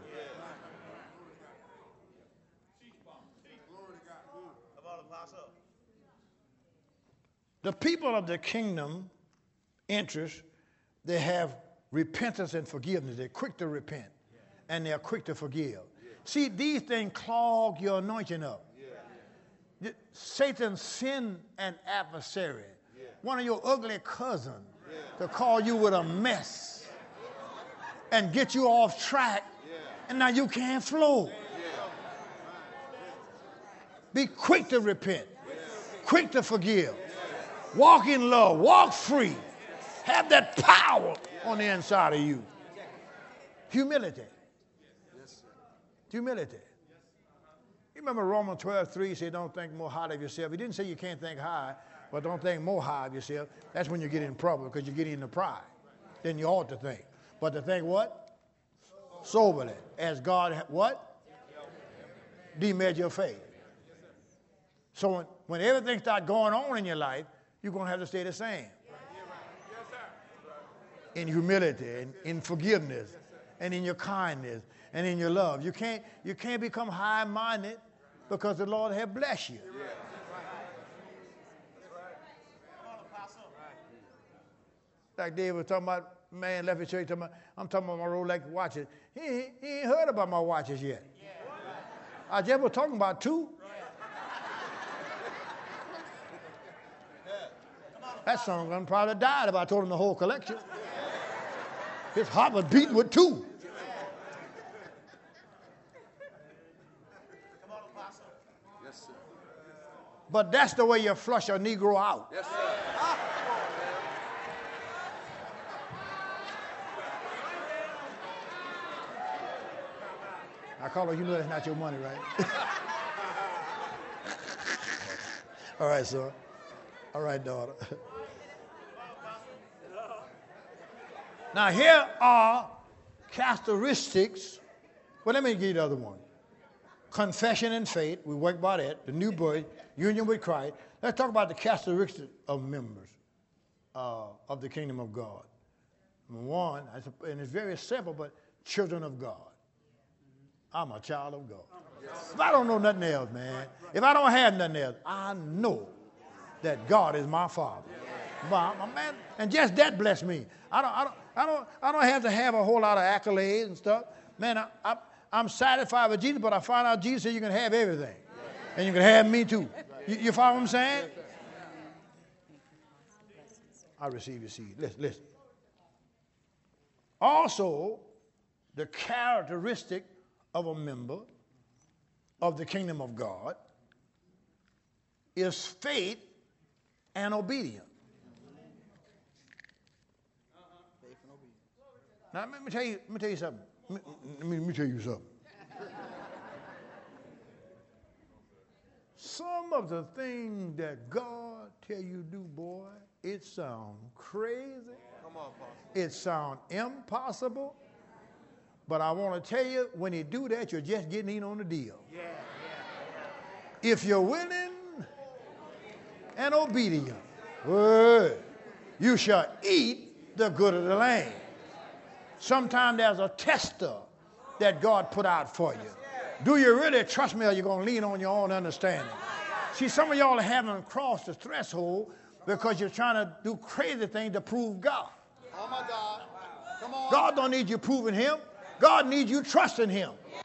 The people of the kingdom interest, they have repentance and forgiveness. They're quick to repent, and they're quick to forgive. See, these things clog your anointing up. Satan send an adversary, one of your ugly cousins, to call you with a mess and get you off track, and now you can't flow. Be quick to repent. quick to forgive. Walk in love. Walk free. Have that power on the inside of you. Humility. Humility. You remember Romans twelve three said, don't think more highly of yourself. He didn't say you can't think high, but don't think more high of yourself. That's when you get in trouble because you get into pride. Then you ought to think. But to think what? Soberly. As God, what? Demeasure your faith. So when, when everything starts going on in your life, you're going to have to stay the same. In humility, and in forgiveness, and in your kindness, and in your love. You can't, you can't become high-minded because the Lord has blessed you. Like David was talking about, man left his church, talking about, I'm talking about my Rolex watches. He, he, he ain't heard about my watches yet. I just was talking about two. That son gun probably died if I told him the whole collection. His heart was beating with two. Yes, sir. But that's the way you flush a Negro out. Yes, sir. I call her, you know that's not your money, right? All right, son. All right, daughter. Now, here are characteristics. Well, let me give you the other one. Confession and faith. We work by that. The new birth, union with Christ. Let's talk about the characteristics of members uh, of the kingdom of God. Number one, and it's very simple, but children of God. I'm a child of God. If I don't know nothing else, man, if I don't have nothing else, I know that God is my Father. My, my man, and just that blessed me. I don't, I don't, I don't, I don't have to have a whole lot of accolades and stuff. Man, I, I, I'm satisfied with Jesus, but I find out Jesus said you can have everything, and you can have me too. You, you follow what I'm saying? I receive your seed. Listen, listen. Also, the characteristic of a member of the kingdom of God is faith and obedience. Now let me tell you, let me tell you something. Let me, let me tell you something. Some of the things that God tell you to do, boy, it sounds crazy. Come on, Pastor. It sounds impossible. But I want to tell you, when you do that, you're just getting in on the deal. Yeah, yeah, yeah. If you're willing and obedient, word, you shall eat the good of the land. Sometimes there's a tester that God put out for you. Do you really trust me, or you're going to lean on your own understanding? See, some of y'all haven't crossed the threshold because you're trying to do crazy things to prove God. Oh, my God. Come on. God don't need you proving him. God needs you trusting him.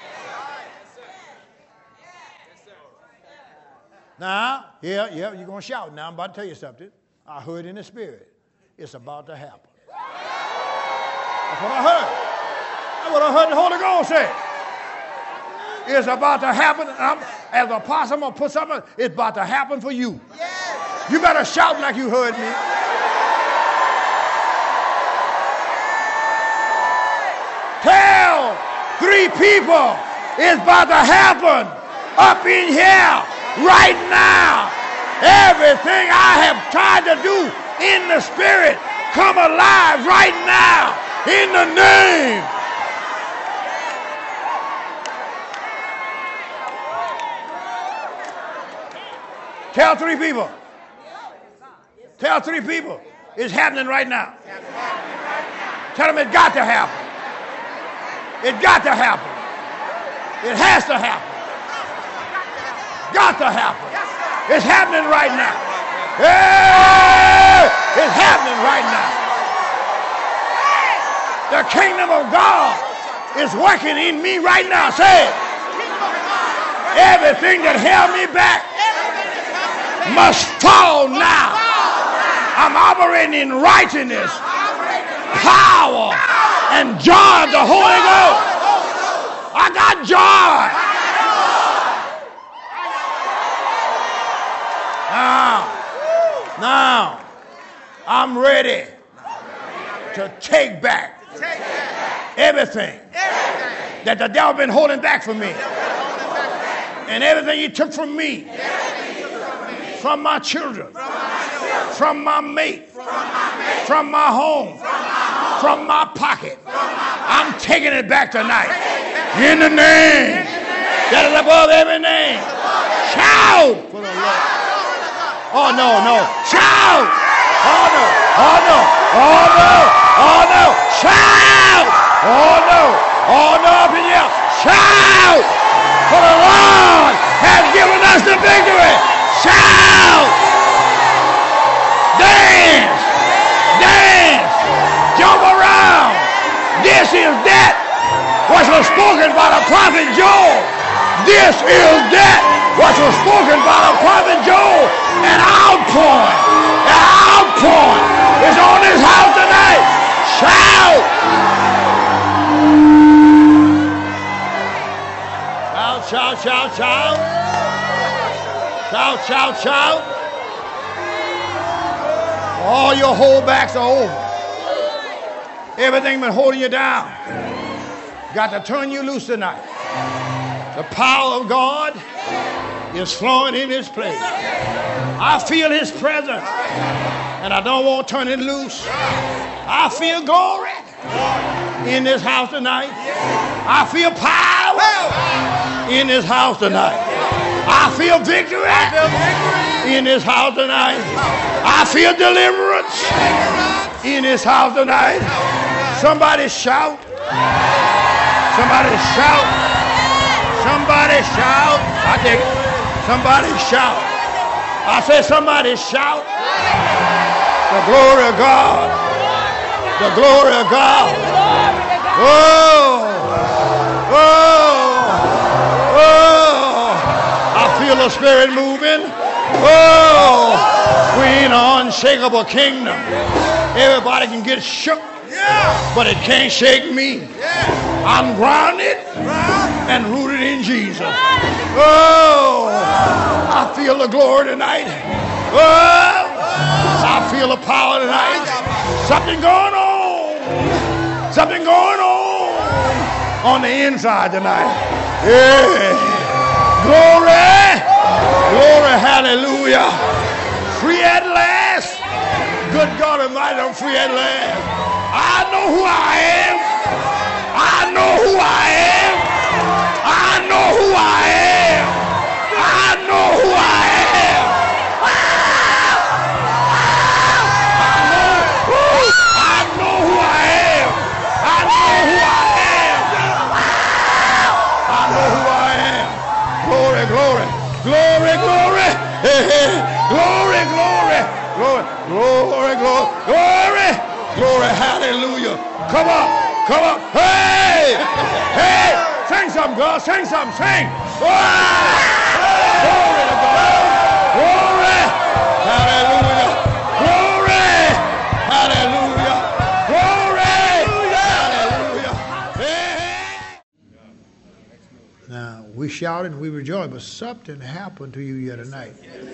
Now, yeah, yeah, you're going to shout. Now, I'm about to tell you something. I heard in the spirit. It's about to happen. That's what I heard. That's what I heard the Holy Ghost say. It's about to happen. I'm, as an apostle, I'm going to put something. It's about to happen for you. Yes. You better shout like you heard me. Tell three people it's about to happen up in here right now. Everything I have tried to do in the spirit come alive right now in the name. Tell three people. Tell three people it's happening right now. Tell them it's got to happen. It got to happen. It has to happen. Got to happen. It's happening right now. Hey! It's happening right now. The kingdom of God is working in me right now. Say it. Everything that held me back must fall now. I'm operating in righteousness, power, and joy of the Holy Ghost. I got joy. Now, Now, I'm ready to take back everything that the devil been holding back from me. And everything he took from me, from my children, from my mate, from my home, from my pocket. I'm taking it back tonight. In the name that is above every name. Shout for the Lord. Oh, no, no. Shout. Oh, no. Oh, no. Oh, no. Oh, no. Shout. Oh, no. Oh, no. Up in here. Shout. For the Lord has given us the victory. Shout. Dance. Dance. Jump around. This is that which was spoken by the prophet Joel. This is that which was spoken by the prophet Joel. An outpouring, an outpouring is on this house tonight. Shout! Shout, shout, shout, shout. Shout, shout, shout. All your holdbacks are over. Everything been holding you down. Got to turn you loose tonight. The power of God is flowing in this place. I feel his presence, and I don't want to turn it loose. I feel glory in this house tonight. I feel power in this house tonight. I feel victory in this house tonight. I feel deliverance in this house tonight. Somebody shout. Somebody shout. Somebody shout. I think somebody shout. I said somebody shout. The glory of God. The glory of God. Oh. Oh. Oh. I feel the Spirit moving. Oh. We in an unshakable kingdom. Everybody can get shook, but it can't shake me. I'm grounded and rooted in Jesus. Oh, I feel the glory tonight. Oh, I feel the power tonight. Something going on. Something going on on the inside tonight. Yeah. Glory. Glory. Hallelujah. Free at last. Good God Almighty, I'm free at last. I know who I am. I know who I am. I know who I am. I know who I am. I know who I am. I know who I am. I know who I am. Glory, glory, glory, glory. Glory, glory, glory, glory, glory, glory, glory, hallelujah. Come on. Come on. Hey! Hey! Sing something, girl. Sing something. Sing. Oh! Glory to God. Glory. Hallelujah. Glory. Hallelujah. Glory. Hallelujah. Hey! Now, we shouted and we rejoiced, but something happened to you here tonight.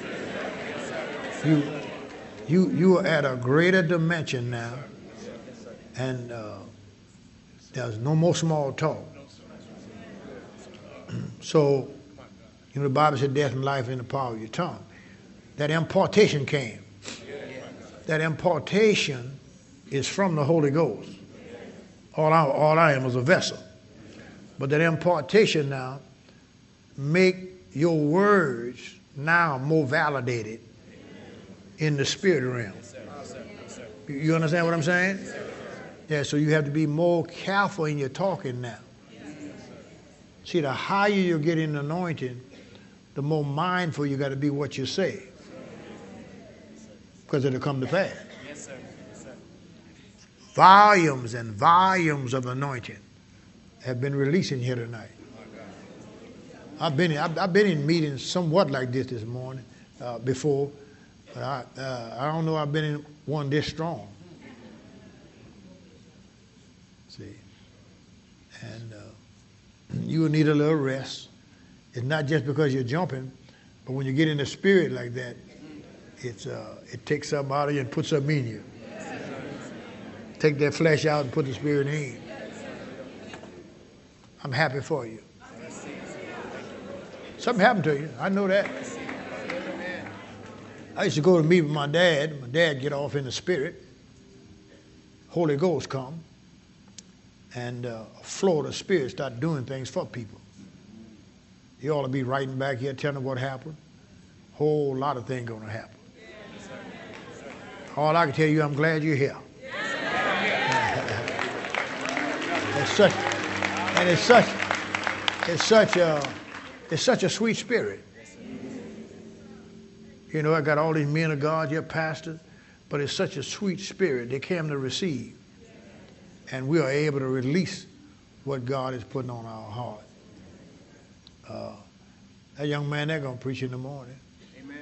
You, you, you are at a greater dimension now. And, uh, there's no more small talk. So, you know, the Bible said death and life in the power of your tongue. That impartation came. That impartation is from the Holy Ghost. All I, all I am is a vessel. But that impartation now make your words now more validated in the spirit realm. You understand what I'm saying? Yeah, so you have to be more careful in your talking now. See, the higher you get in anointing, the more mindful you got to be what you say. Because it'll come to pass. Yes, sir. Yes, sir. Volumes and volumes of anointing have been releasing here tonight. I've been in, I've, I've been in meetings somewhat like this this morning, uh, before, but I, uh, I don't know I've been in one this strong. See, and uh, you will need a little rest. It's not just because you're jumping, but when you get in the spirit like that, It's, uh, it takes something out of you and puts something in you. Take that flesh out and put the spirit in. I'm happy for you. Something happened to you. I know that. I used to go to meet with my dad. My dad get off in the spirit. Holy Ghost come. And uh, a flow of the spirit start doing things for people. You ought to be writing back here telling them what happened. Whole lot of things going to happen. All I can tell you, I'm glad you're here. It's such, and it's such, it's such a, it's such a sweet spirit. You know, I got all these men of God here, pastors, but it's such a sweet spirit. They came to receive, and we are able to release what God is putting on our heart. Uh, that young man, they're going to preach in the morning. Amen.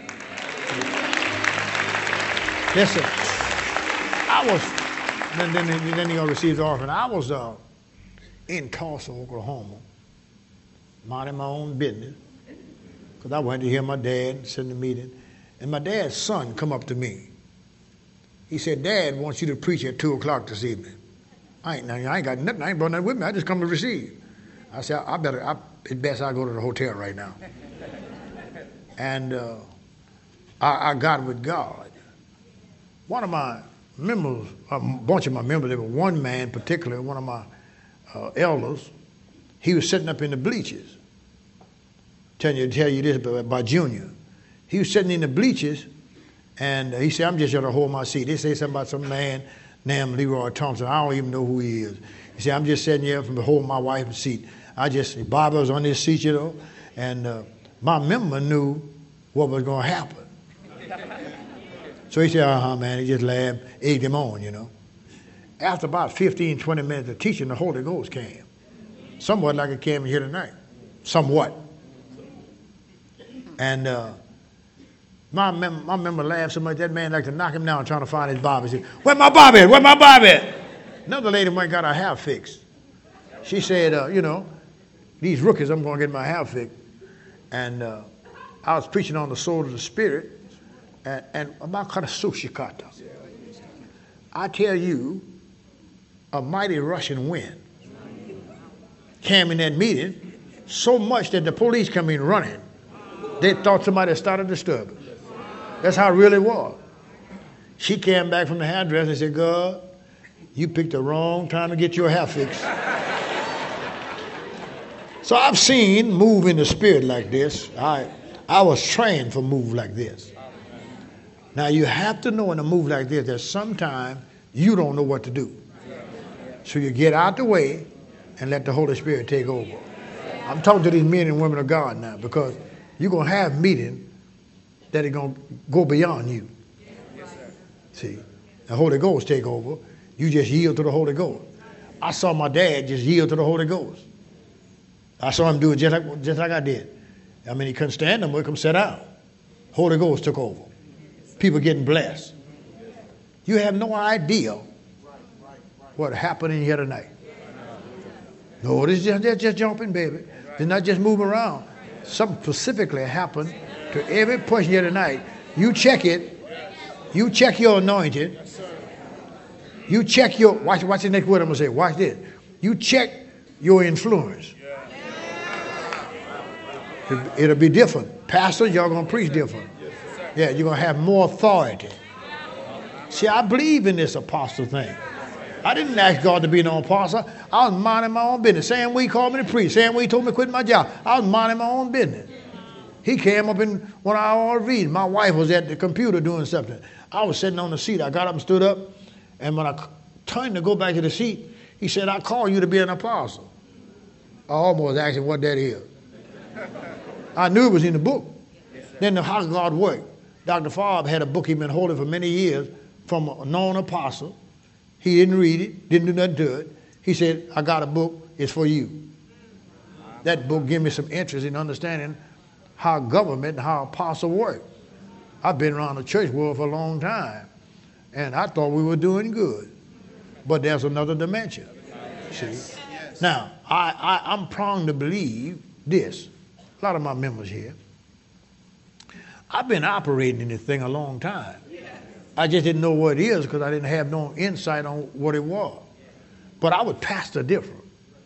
Listen, I was, then, then, then they're going to receive the offering. I was uh, in Tulsa, Oklahoma, minding my own business, because I went to hear my dad sit in the meeting, and my dad's son come up to me. He said, Dad wants you to preach at two o'clock this evening. I ain't, I ain't got nothing. I ain't brought nothing with me. I just come to receive. I said, I better, I, it's best I go to the hotel right now. And uh, I, I got with God. One of my members, a bunch of my members, there was one man particularly, one of my uh, elders, he was sitting up in the bleachers. Telling you to tell you this about, about Junior. He was sitting in the bleachers, and he said, I'm just going to hold my seat. They say something about some man named Leroy Thompson. I don't even know who he is. He said, I'm just sitting here from holding my wife's seat. I just, Barbara was on this seat, you know, and uh, my member knew what was going to happen. So he said, uh-huh, man. He just laughed, egged him on, you know. After about fifteen, twenty minutes of teaching, the Holy Ghost came. Somewhat like it came here tonight. Somewhat. And uh, my, mem- my member laughed so much, that man like to knock him down trying to find his Bible. He said, where my Bible at? Where my Bible at? Another lady went and got her hair fixed. She said, uh, you know, these rookies, I'm going to get my hair fixed. And uh, I was preaching on the soul of the spirit. And, and about Karasushikata. I tell you, a mighty rushing wind came in that meeting, so much that the police come in running. They thought somebody had started disturbance. That's how it really was. She came back from the hairdresser and said, God, you picked the wrong time to get your hair fixed. So I've seen move in the spirit like this. I, I was trained for move like this. Now you have to know in a move like this that sometimes you don't know what to do. So you get out the way and let the Holy Spirit take over. I'm talking to these men and women of God now, because you're going to have meetings that are going to go beyond you. See, the Holy Ghost take over. You just yield to the Holy Ghost. I saw my dad just yield to the Holy Ghost. I saw him do it just like, just like I did. I mean, he couldn't stand no more. He come sit down. Holy Ghost took over. People getting blessed. You have no idea what happened in here tonight. No, this is just, just, just jumping, baby. They're not just moving around. Something specifically happened to every person here tonight. You check it. You check your anointing. You check your, watch, watch the next word I'm going to say. Watch this. You check your influence. It'll be different. Pastors, y'all going to preach different. Yeah, you're going to have more authority. See, I believe in this apostle thing. I didn't ask God to be no apostle. I was minding my own business. Same way he called me to preach. Same way he told me to quit my job. I was minding my own business. He came up in one of our R Vs. My wife was at the computer doing something. I was sitting on the seat. I got up and stood up. And when I turned to go back to the seat, he said, I call you to be an apostle. I almost asked him what that is. I knew it was in the book. Then the how God worked. Doctor Favre had a book he'd been holding for many years from a known apostle. He didn't read it, didn't do nothing to it. He said, I got a book, it's for you. That book gave me some interest in understanding how government and how apostle work. I've been around the church world for a long time, and I thought we were doing good. But there's another dimension, see? Now, I, I, I'm prone to believe this. A lot of my members here. I've been operating in this thing a long time. I just didn't know what it is because I didn't have no insight on what it was. But I would pastor different.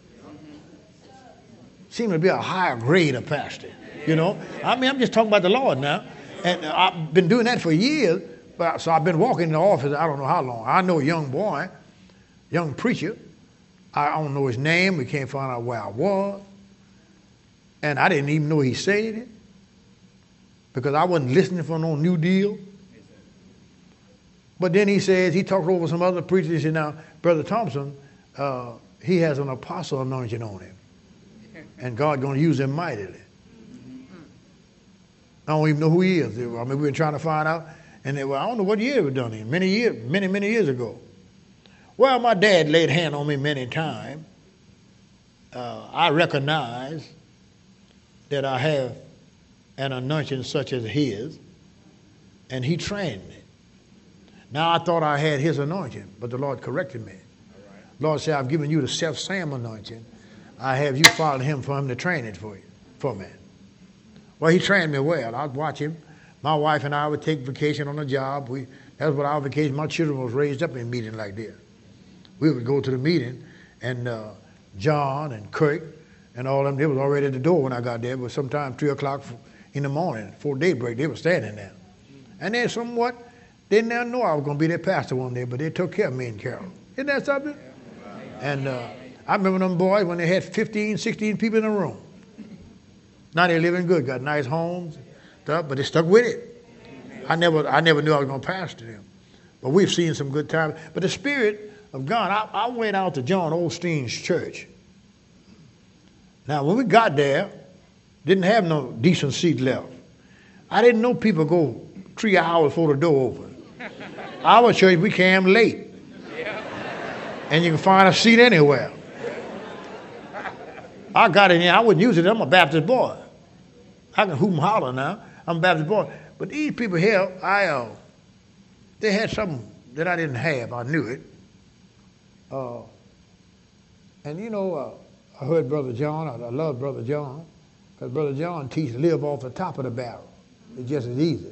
Seemed to be a higher grade of pastor, you know. I mean, I'm just talking about the Lord now. And I've been doing that for years. But, so I've been walking in the office, I don't know how long. I know a young boy, young preacher. I don't know his name. We can't find out where I was. And I didn't even know he said it because I wasn't listening for no new deal. But then he says, he talked over some other preachers. He said, now, Brother Thompson, uh, he has an apostle anointing on him. And God going to use him mightily. I don't even know who he is. I mean, we've been trying to find out. And they, well, I don't know what year it was done in. Many years, many, many years ago. Well, my dad laid hand on me many times. Uh, I recognize that I have an anointing such as his. And he trained me. Now I thought I had his anointing, but the Lord corrected me. Right. Lord said, I've given you the self-same anointing. I have you follow him for him to train it for you, for me. Well, he trained me well. I'd watch him. My wife and I would take vacation on the job. We, that was what our vacation. My children was raised up in a meeting like this. We would go to the meeting, and uh, John and Kirk and all of them, they was already at the door when I got there. It was sometime three o'clock in the morning, before daybreak, they were standing there. And they somewhat didn't know I was going to be their pastor one day, but they took care of me and Carol. Isn't that something? And uh, I remember them boys when they had fifteen, sixteen people in the room. Now they're living good, got nice homes, stuff, but they stuck with it. I never, I never knew I was going to pastor them. But we've seen some good times. But the Spirit of God, I, I went out to John Osteen's church. Now, when we got there, didn't have no decent seat left. I didn't know people go three hours before the door open. Our church, we came late. And you can find a seat anywhere. I got in here. I wouldn't use it. I'm a Baptist boy. I can hoop and holler now. I'm a Baptist boy. But these people here, I, uh, they had something that I didn't have. I knew it. Uh, and, you know, uh, I heard Brother John. I, I love Brother John. Because Brother John teaches live off the top of the barrel. It's just as easy.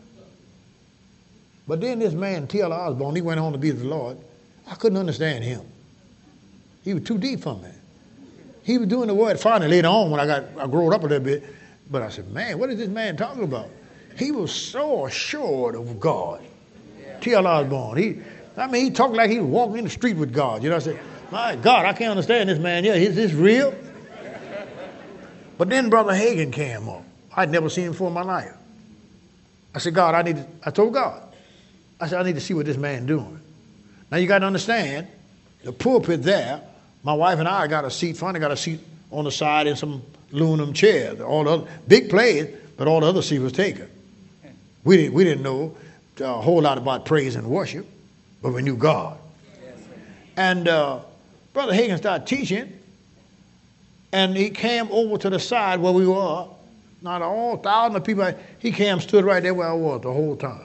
But then this man, T L Osborne, he went on to be with the Lord. I couldn't understand him. He was too deep for me. He was doing the word. Finally, later on, when I got, I grew up a little bit, but I said, man, what is this man talking about? He was so assured of God. T L Osborne. He, I mean, he talked like he was walking in the street with God. You know, I said, my God, I can't understand this man. Yeah, is this real? But then Brother Hagin came up. I'd never seen him before in my life. I said, God, I need to, I told God, I said, I need to see what this man doing. Now you got to understand, the pulpit there, my wife and I got a seat, finally got a seat on the side in some aluminum chairs. All the other, big place, but all the other seats was taken. We didn't, we didn't know a whole lot about praise and worship, but we knew God. And uh, Brother Hagin started teaching, and he came over to the side where we were. Not all thousands of people. He came, stood right there where I was the whole time.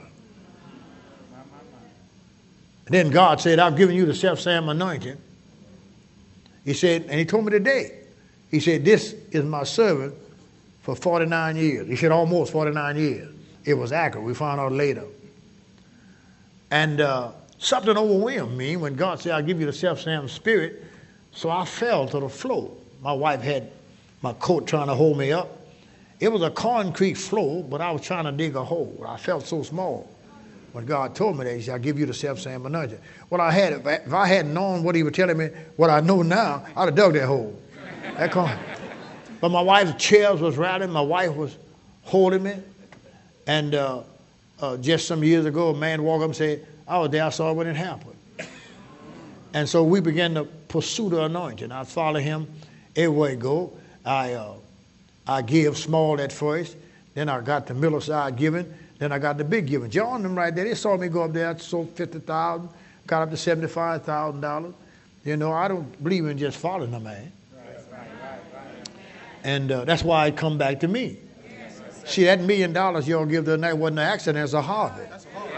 And then God said, I've given you the self-same anointing. He said, and he told me today, he said, this is my servant for forty-nine years. He said almost forty-nine years. It was accurate. We found out later. And uh, something overwhelmed me when God said, I'll give you the self-same spirit. So I fell to the floor. My wife had my coat trying to hold me up. It was a concrete floor, but I was trying to dig a hole. I felt so small. When God told me that, he said, I'll give you the self-same anointing. Well, I had, if I hadn't known what he was telling me, what I know now, I'd have dug that hole. That con- but my wife's chairs was rattling. My wife was holding me. And uh, uh, just some years ago, a man walked up and said, I was there, I saw it when it happened. And so we began to pursue the anointing. I follow him everywhere he go. I, uh, I give small at first. Then I got the middle side giving. Then I got the big giving. John them right there, they saw me go up there. I sold fifty thousand dollars, got up to seventy-five thousand dollars. You know, I don't believe in just following a man. Right, right, right, right. And uh, that's why it come back to me. Yes, see, that million dollars y'all give the night wasn't an accident, it's a harvest. That's a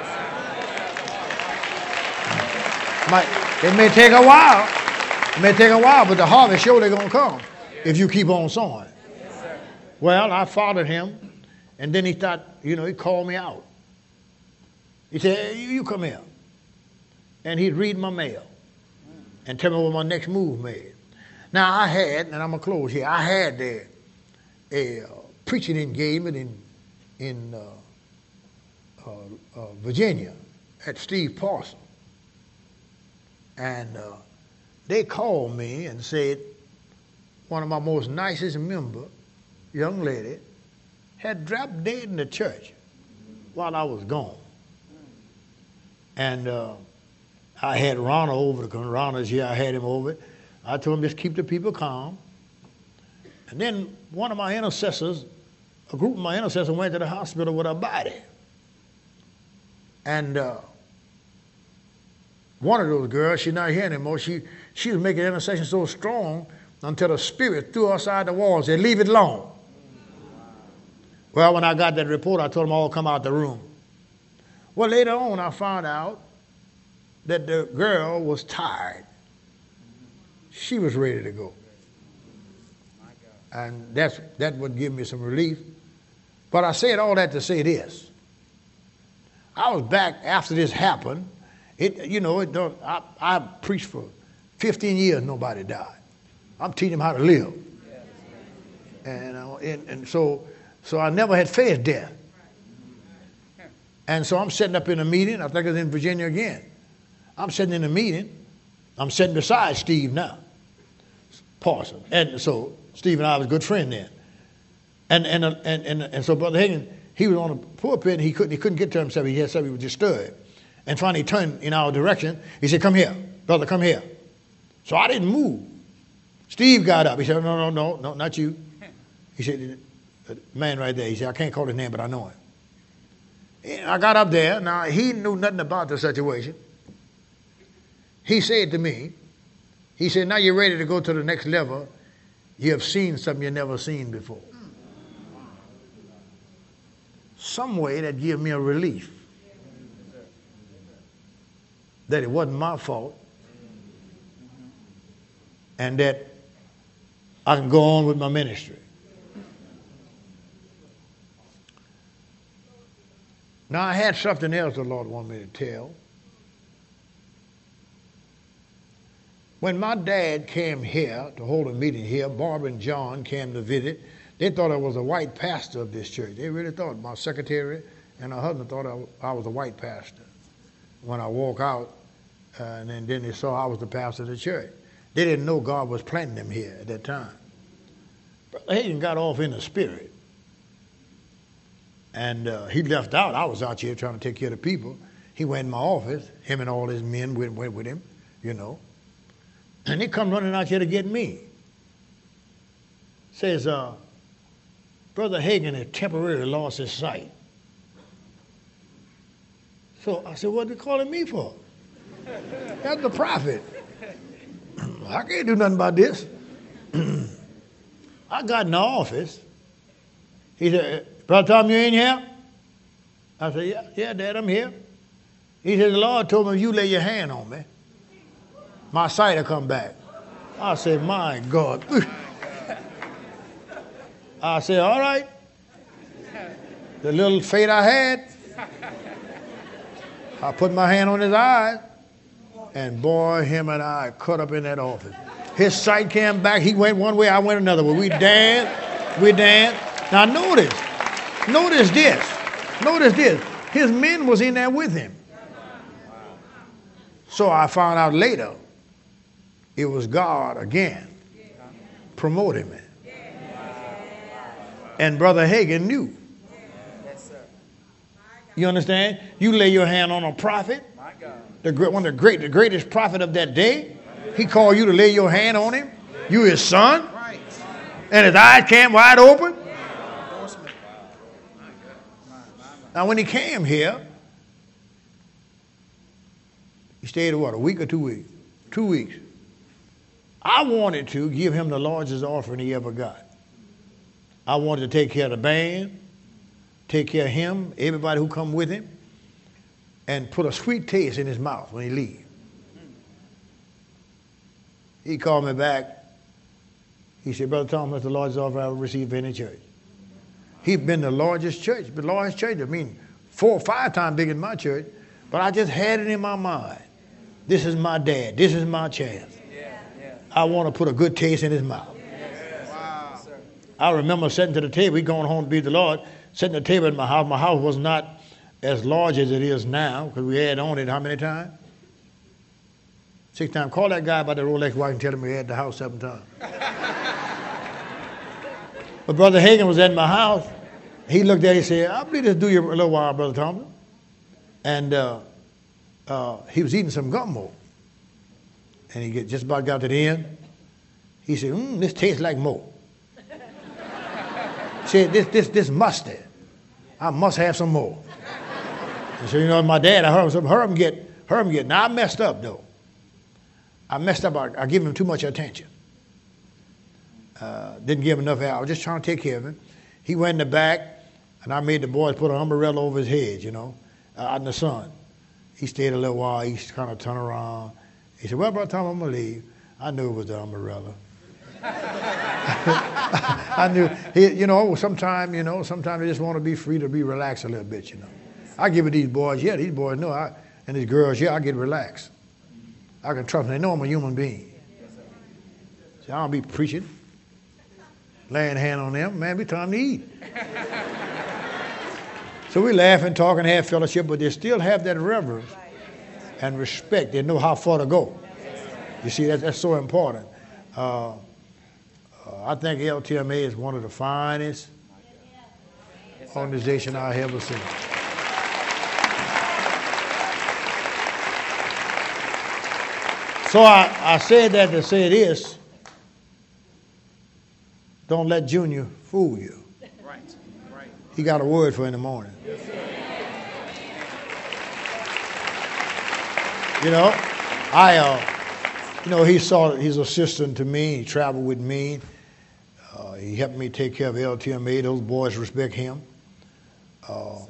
harvest. Might, it may take a while. It may take a while, but the harvest surely going to come if you keep on sowing. Yes, well, I followed him. And then he thought, you know, he called me out. He said, hey, you, you come here. And he'd read my mail and tell me what my next move made. Now, I had, and I'm going to close here, I had a, a uh, preaching engagement in, in uh, uh, uh, Virginia at Steve Parson. And uh, they called me and said one of my most nicest members, young lady, had dropped dead in the church while I was gone. And uh, I had Ronald over, because Ronald's here, I had him over. I told him just keep the people calm. And then one of my intercessors, a group of my intercessors went to the hospital with her body. And uh, one of those girls, she's not here anymore, she, she was making intercession so strong until the Spirit threw her outside the walls and said, leave it alone. Well, when I got that report, I told them all to come out the room. Well, later on, I found out that the girl was tired. She was ready to go. And that's, that would give me some relief. But I said all that to say this. I was back after this happened. It, you know, it don't, I, I preached for fifteen years, nobody died. I'm teaching them how to live. And, uh, and, and so, so I never had faced death. And so I'm sitting up in a meeting. I think it was in Virginia again. I'm sitting in a meeting. I'm sitting beside Steve now, Parson. And so Steve and I was good friends then. And and and and, and so Brother Hagin, he was on the pulpit and he couldn't he couldn't get to himself. He had something, he was disturbed. And finally he turned in our direction. He said, "Come here, brother, come here." So I didn't move. Steve got up. He said, "No, no, no, no, not you." He said, "The man right there." He said, "I can't call his name, but I know him." And I got up there. Now he knew nothing about the situation. He said to me, he said, "Now you're ready to go to the next level. You have seen something you've never seen before." Some way that gave me a relief that it wasn't my fault and that I can go on with my ministry. Now I had something else the Lord wanted me to tell. When my dad came here to hold a meeting here, Barbara and John came to visit. They thought I was a white pastor of this church. They really thought, my secretary and her husband thought I, I was a white pastor. When I walk out, uh, and then, then they saw I was the pastor of the church. They didn't know God was planting them here at that time. Brother Hagin got off in the spirit. And uh, he left out. I was out here trying to take care of the people. He went in my office. Him and all his men went, went with him, you know. And they come running out here to get me. Says, uh, Brother Hagin had temporarily lost his sight. So I said, what are they calling me for? That's the prophet. I can't do nothing about this. I got in the office. He said, Brother Tom, you in here? I said, yeah, yeah, Dad, I'm here. He said, the Lord told me if you lay your hand on me, my sight will come back. I said, my God. I said, all right. The little faith I had, I put my hand on his eyes, and boy, him and I cut up in that office. His sight came back. He went one way, I went another way. We danced, we danced. Now notice, notice this, notice this. His men was in there with him. So I found out later, it was God again promoting me. And Brother Hagin knew. You understand? You lay your hand on a prophet, the great, one of the great, the greatest prophet of that day. He called you to lay your hand on him. You his son, and his eyes came wide open. Now, when he came here, he stayed what, a week or two weeks? Two weeks. I wanted to give him the largest offering he ever got. I wanted to take care of the band, take care of him, everybody who come with him, and put a sweet taste in his mouth when he leave. He called me back. He said, Brother Tom, that's the largest offering I ever received for any church. He'd been the largest church, the largest church. I mean, four or five times bigger than my church. But I just had it in my mind. This is my dad. This is my chance. I want to put a good taste in his mouth. Wow. I remember sitting to the table. We going home to be with the Lord. Sitting at the table in my house. My house was not as large as it is now because we had on it how many times? Six times. Call that guy about the Rolex watch and tell him we had the house seven times. But Brother Hagin was at my house. He looked at it and said, I believe this do you a little while, Brother Thompson. And uh, uh, he was eating some gumbo. And he get, just about got to the end. He said, mm, this tastes like more. He said, this, this, this mustard. I must have some more. And so, you know, my dad, I heard him, heard him get, heard him get. Now, I messed up, though. I messed up. I, I gave him too much attention. Uh, didn't give him enough out. I was just trying to take care of him. He went in the back, and I made the boys put an umbrella over his head, you know, uh, out in the sun. He stayed a little while. He kind of turned around. He said, well, Brother Tom, I'm going to leave. I knew it was the umbrella. I knew, he, you know, sometimes, you know, sometimes they just want to be free to be relaxed a little bit, you know. I give it these boys, yeah, these boys know, I, and these girls, yeah, I get relaxed. I can trust them. They know I'm a human being. So I don't be preaching, laying hand on them. Man, be time to eat. So we laugh and talk and have fellowship, but they still have that reverence and respect. They know how far to go. You see, that, that's so important. Uh, uh, I think L T M A is one of the finest organizations I have ever seen. So I, I said that to say this. Don't let Junior fool you. Right, right. He got a word for you in the morning. You know, I, uh, you know, he saw his assistant to me. He traveled with me. Uh, he helped me take care of L T M A. Those boys respect him. Uh,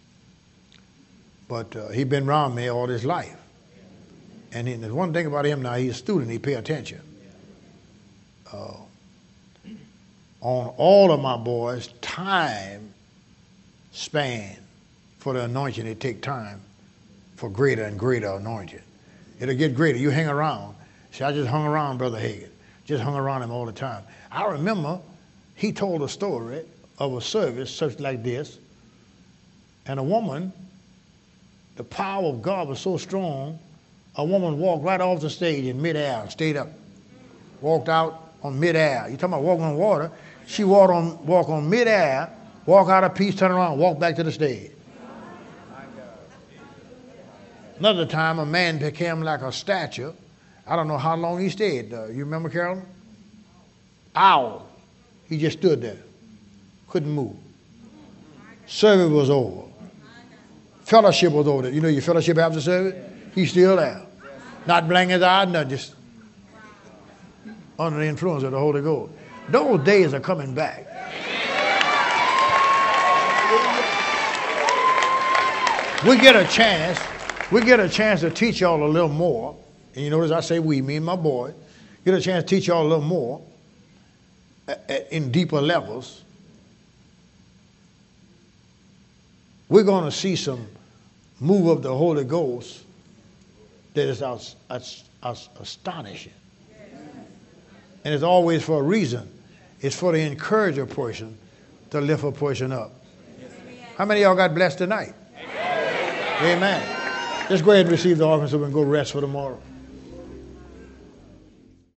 but uh, he's been around me all his life. And he, there's one thing about him now, he's a student, he pay attention. Uh, on all of my boys, time span for the anointing, it take time for greater and greater anointing. It'll get greater. You hang around. See, I just hung around Brother Hagin. Just hung around him all the time. I remember he told a story of a service such like this, and a woman, the power of God was so strong, a woman walked right off the stage in midair, stayed up, walked out on midair. You talking about walking on water? She walked on, walk on midair, walk out of peace, turn around, walk back to the stage. Another time, a man became like a statue. I don't know how long he stayed. Uh, you remember, Carolyn? Owl. He just stood there, couldn't move. Service was over. Fellowship was over. You know your fellowship after service? He's still there. Not blinking his eyes, not just under the influence of the Holy Ghost. Those days are coming back. We get a chance, we get a chance to teach y'all a little more. And you notice I say we, me and my boy, get a chance to teach y'all a little more in deeper levels. We're going to see some move of the Holy Ghost that is as, as, as astonishing. And it's always for a reason. It's for the encourager person to lift a person up. How many of y'all got blessed tonight? Amen. Amen. Let's go ahead and receive the offering so we can go rest for tomorrow.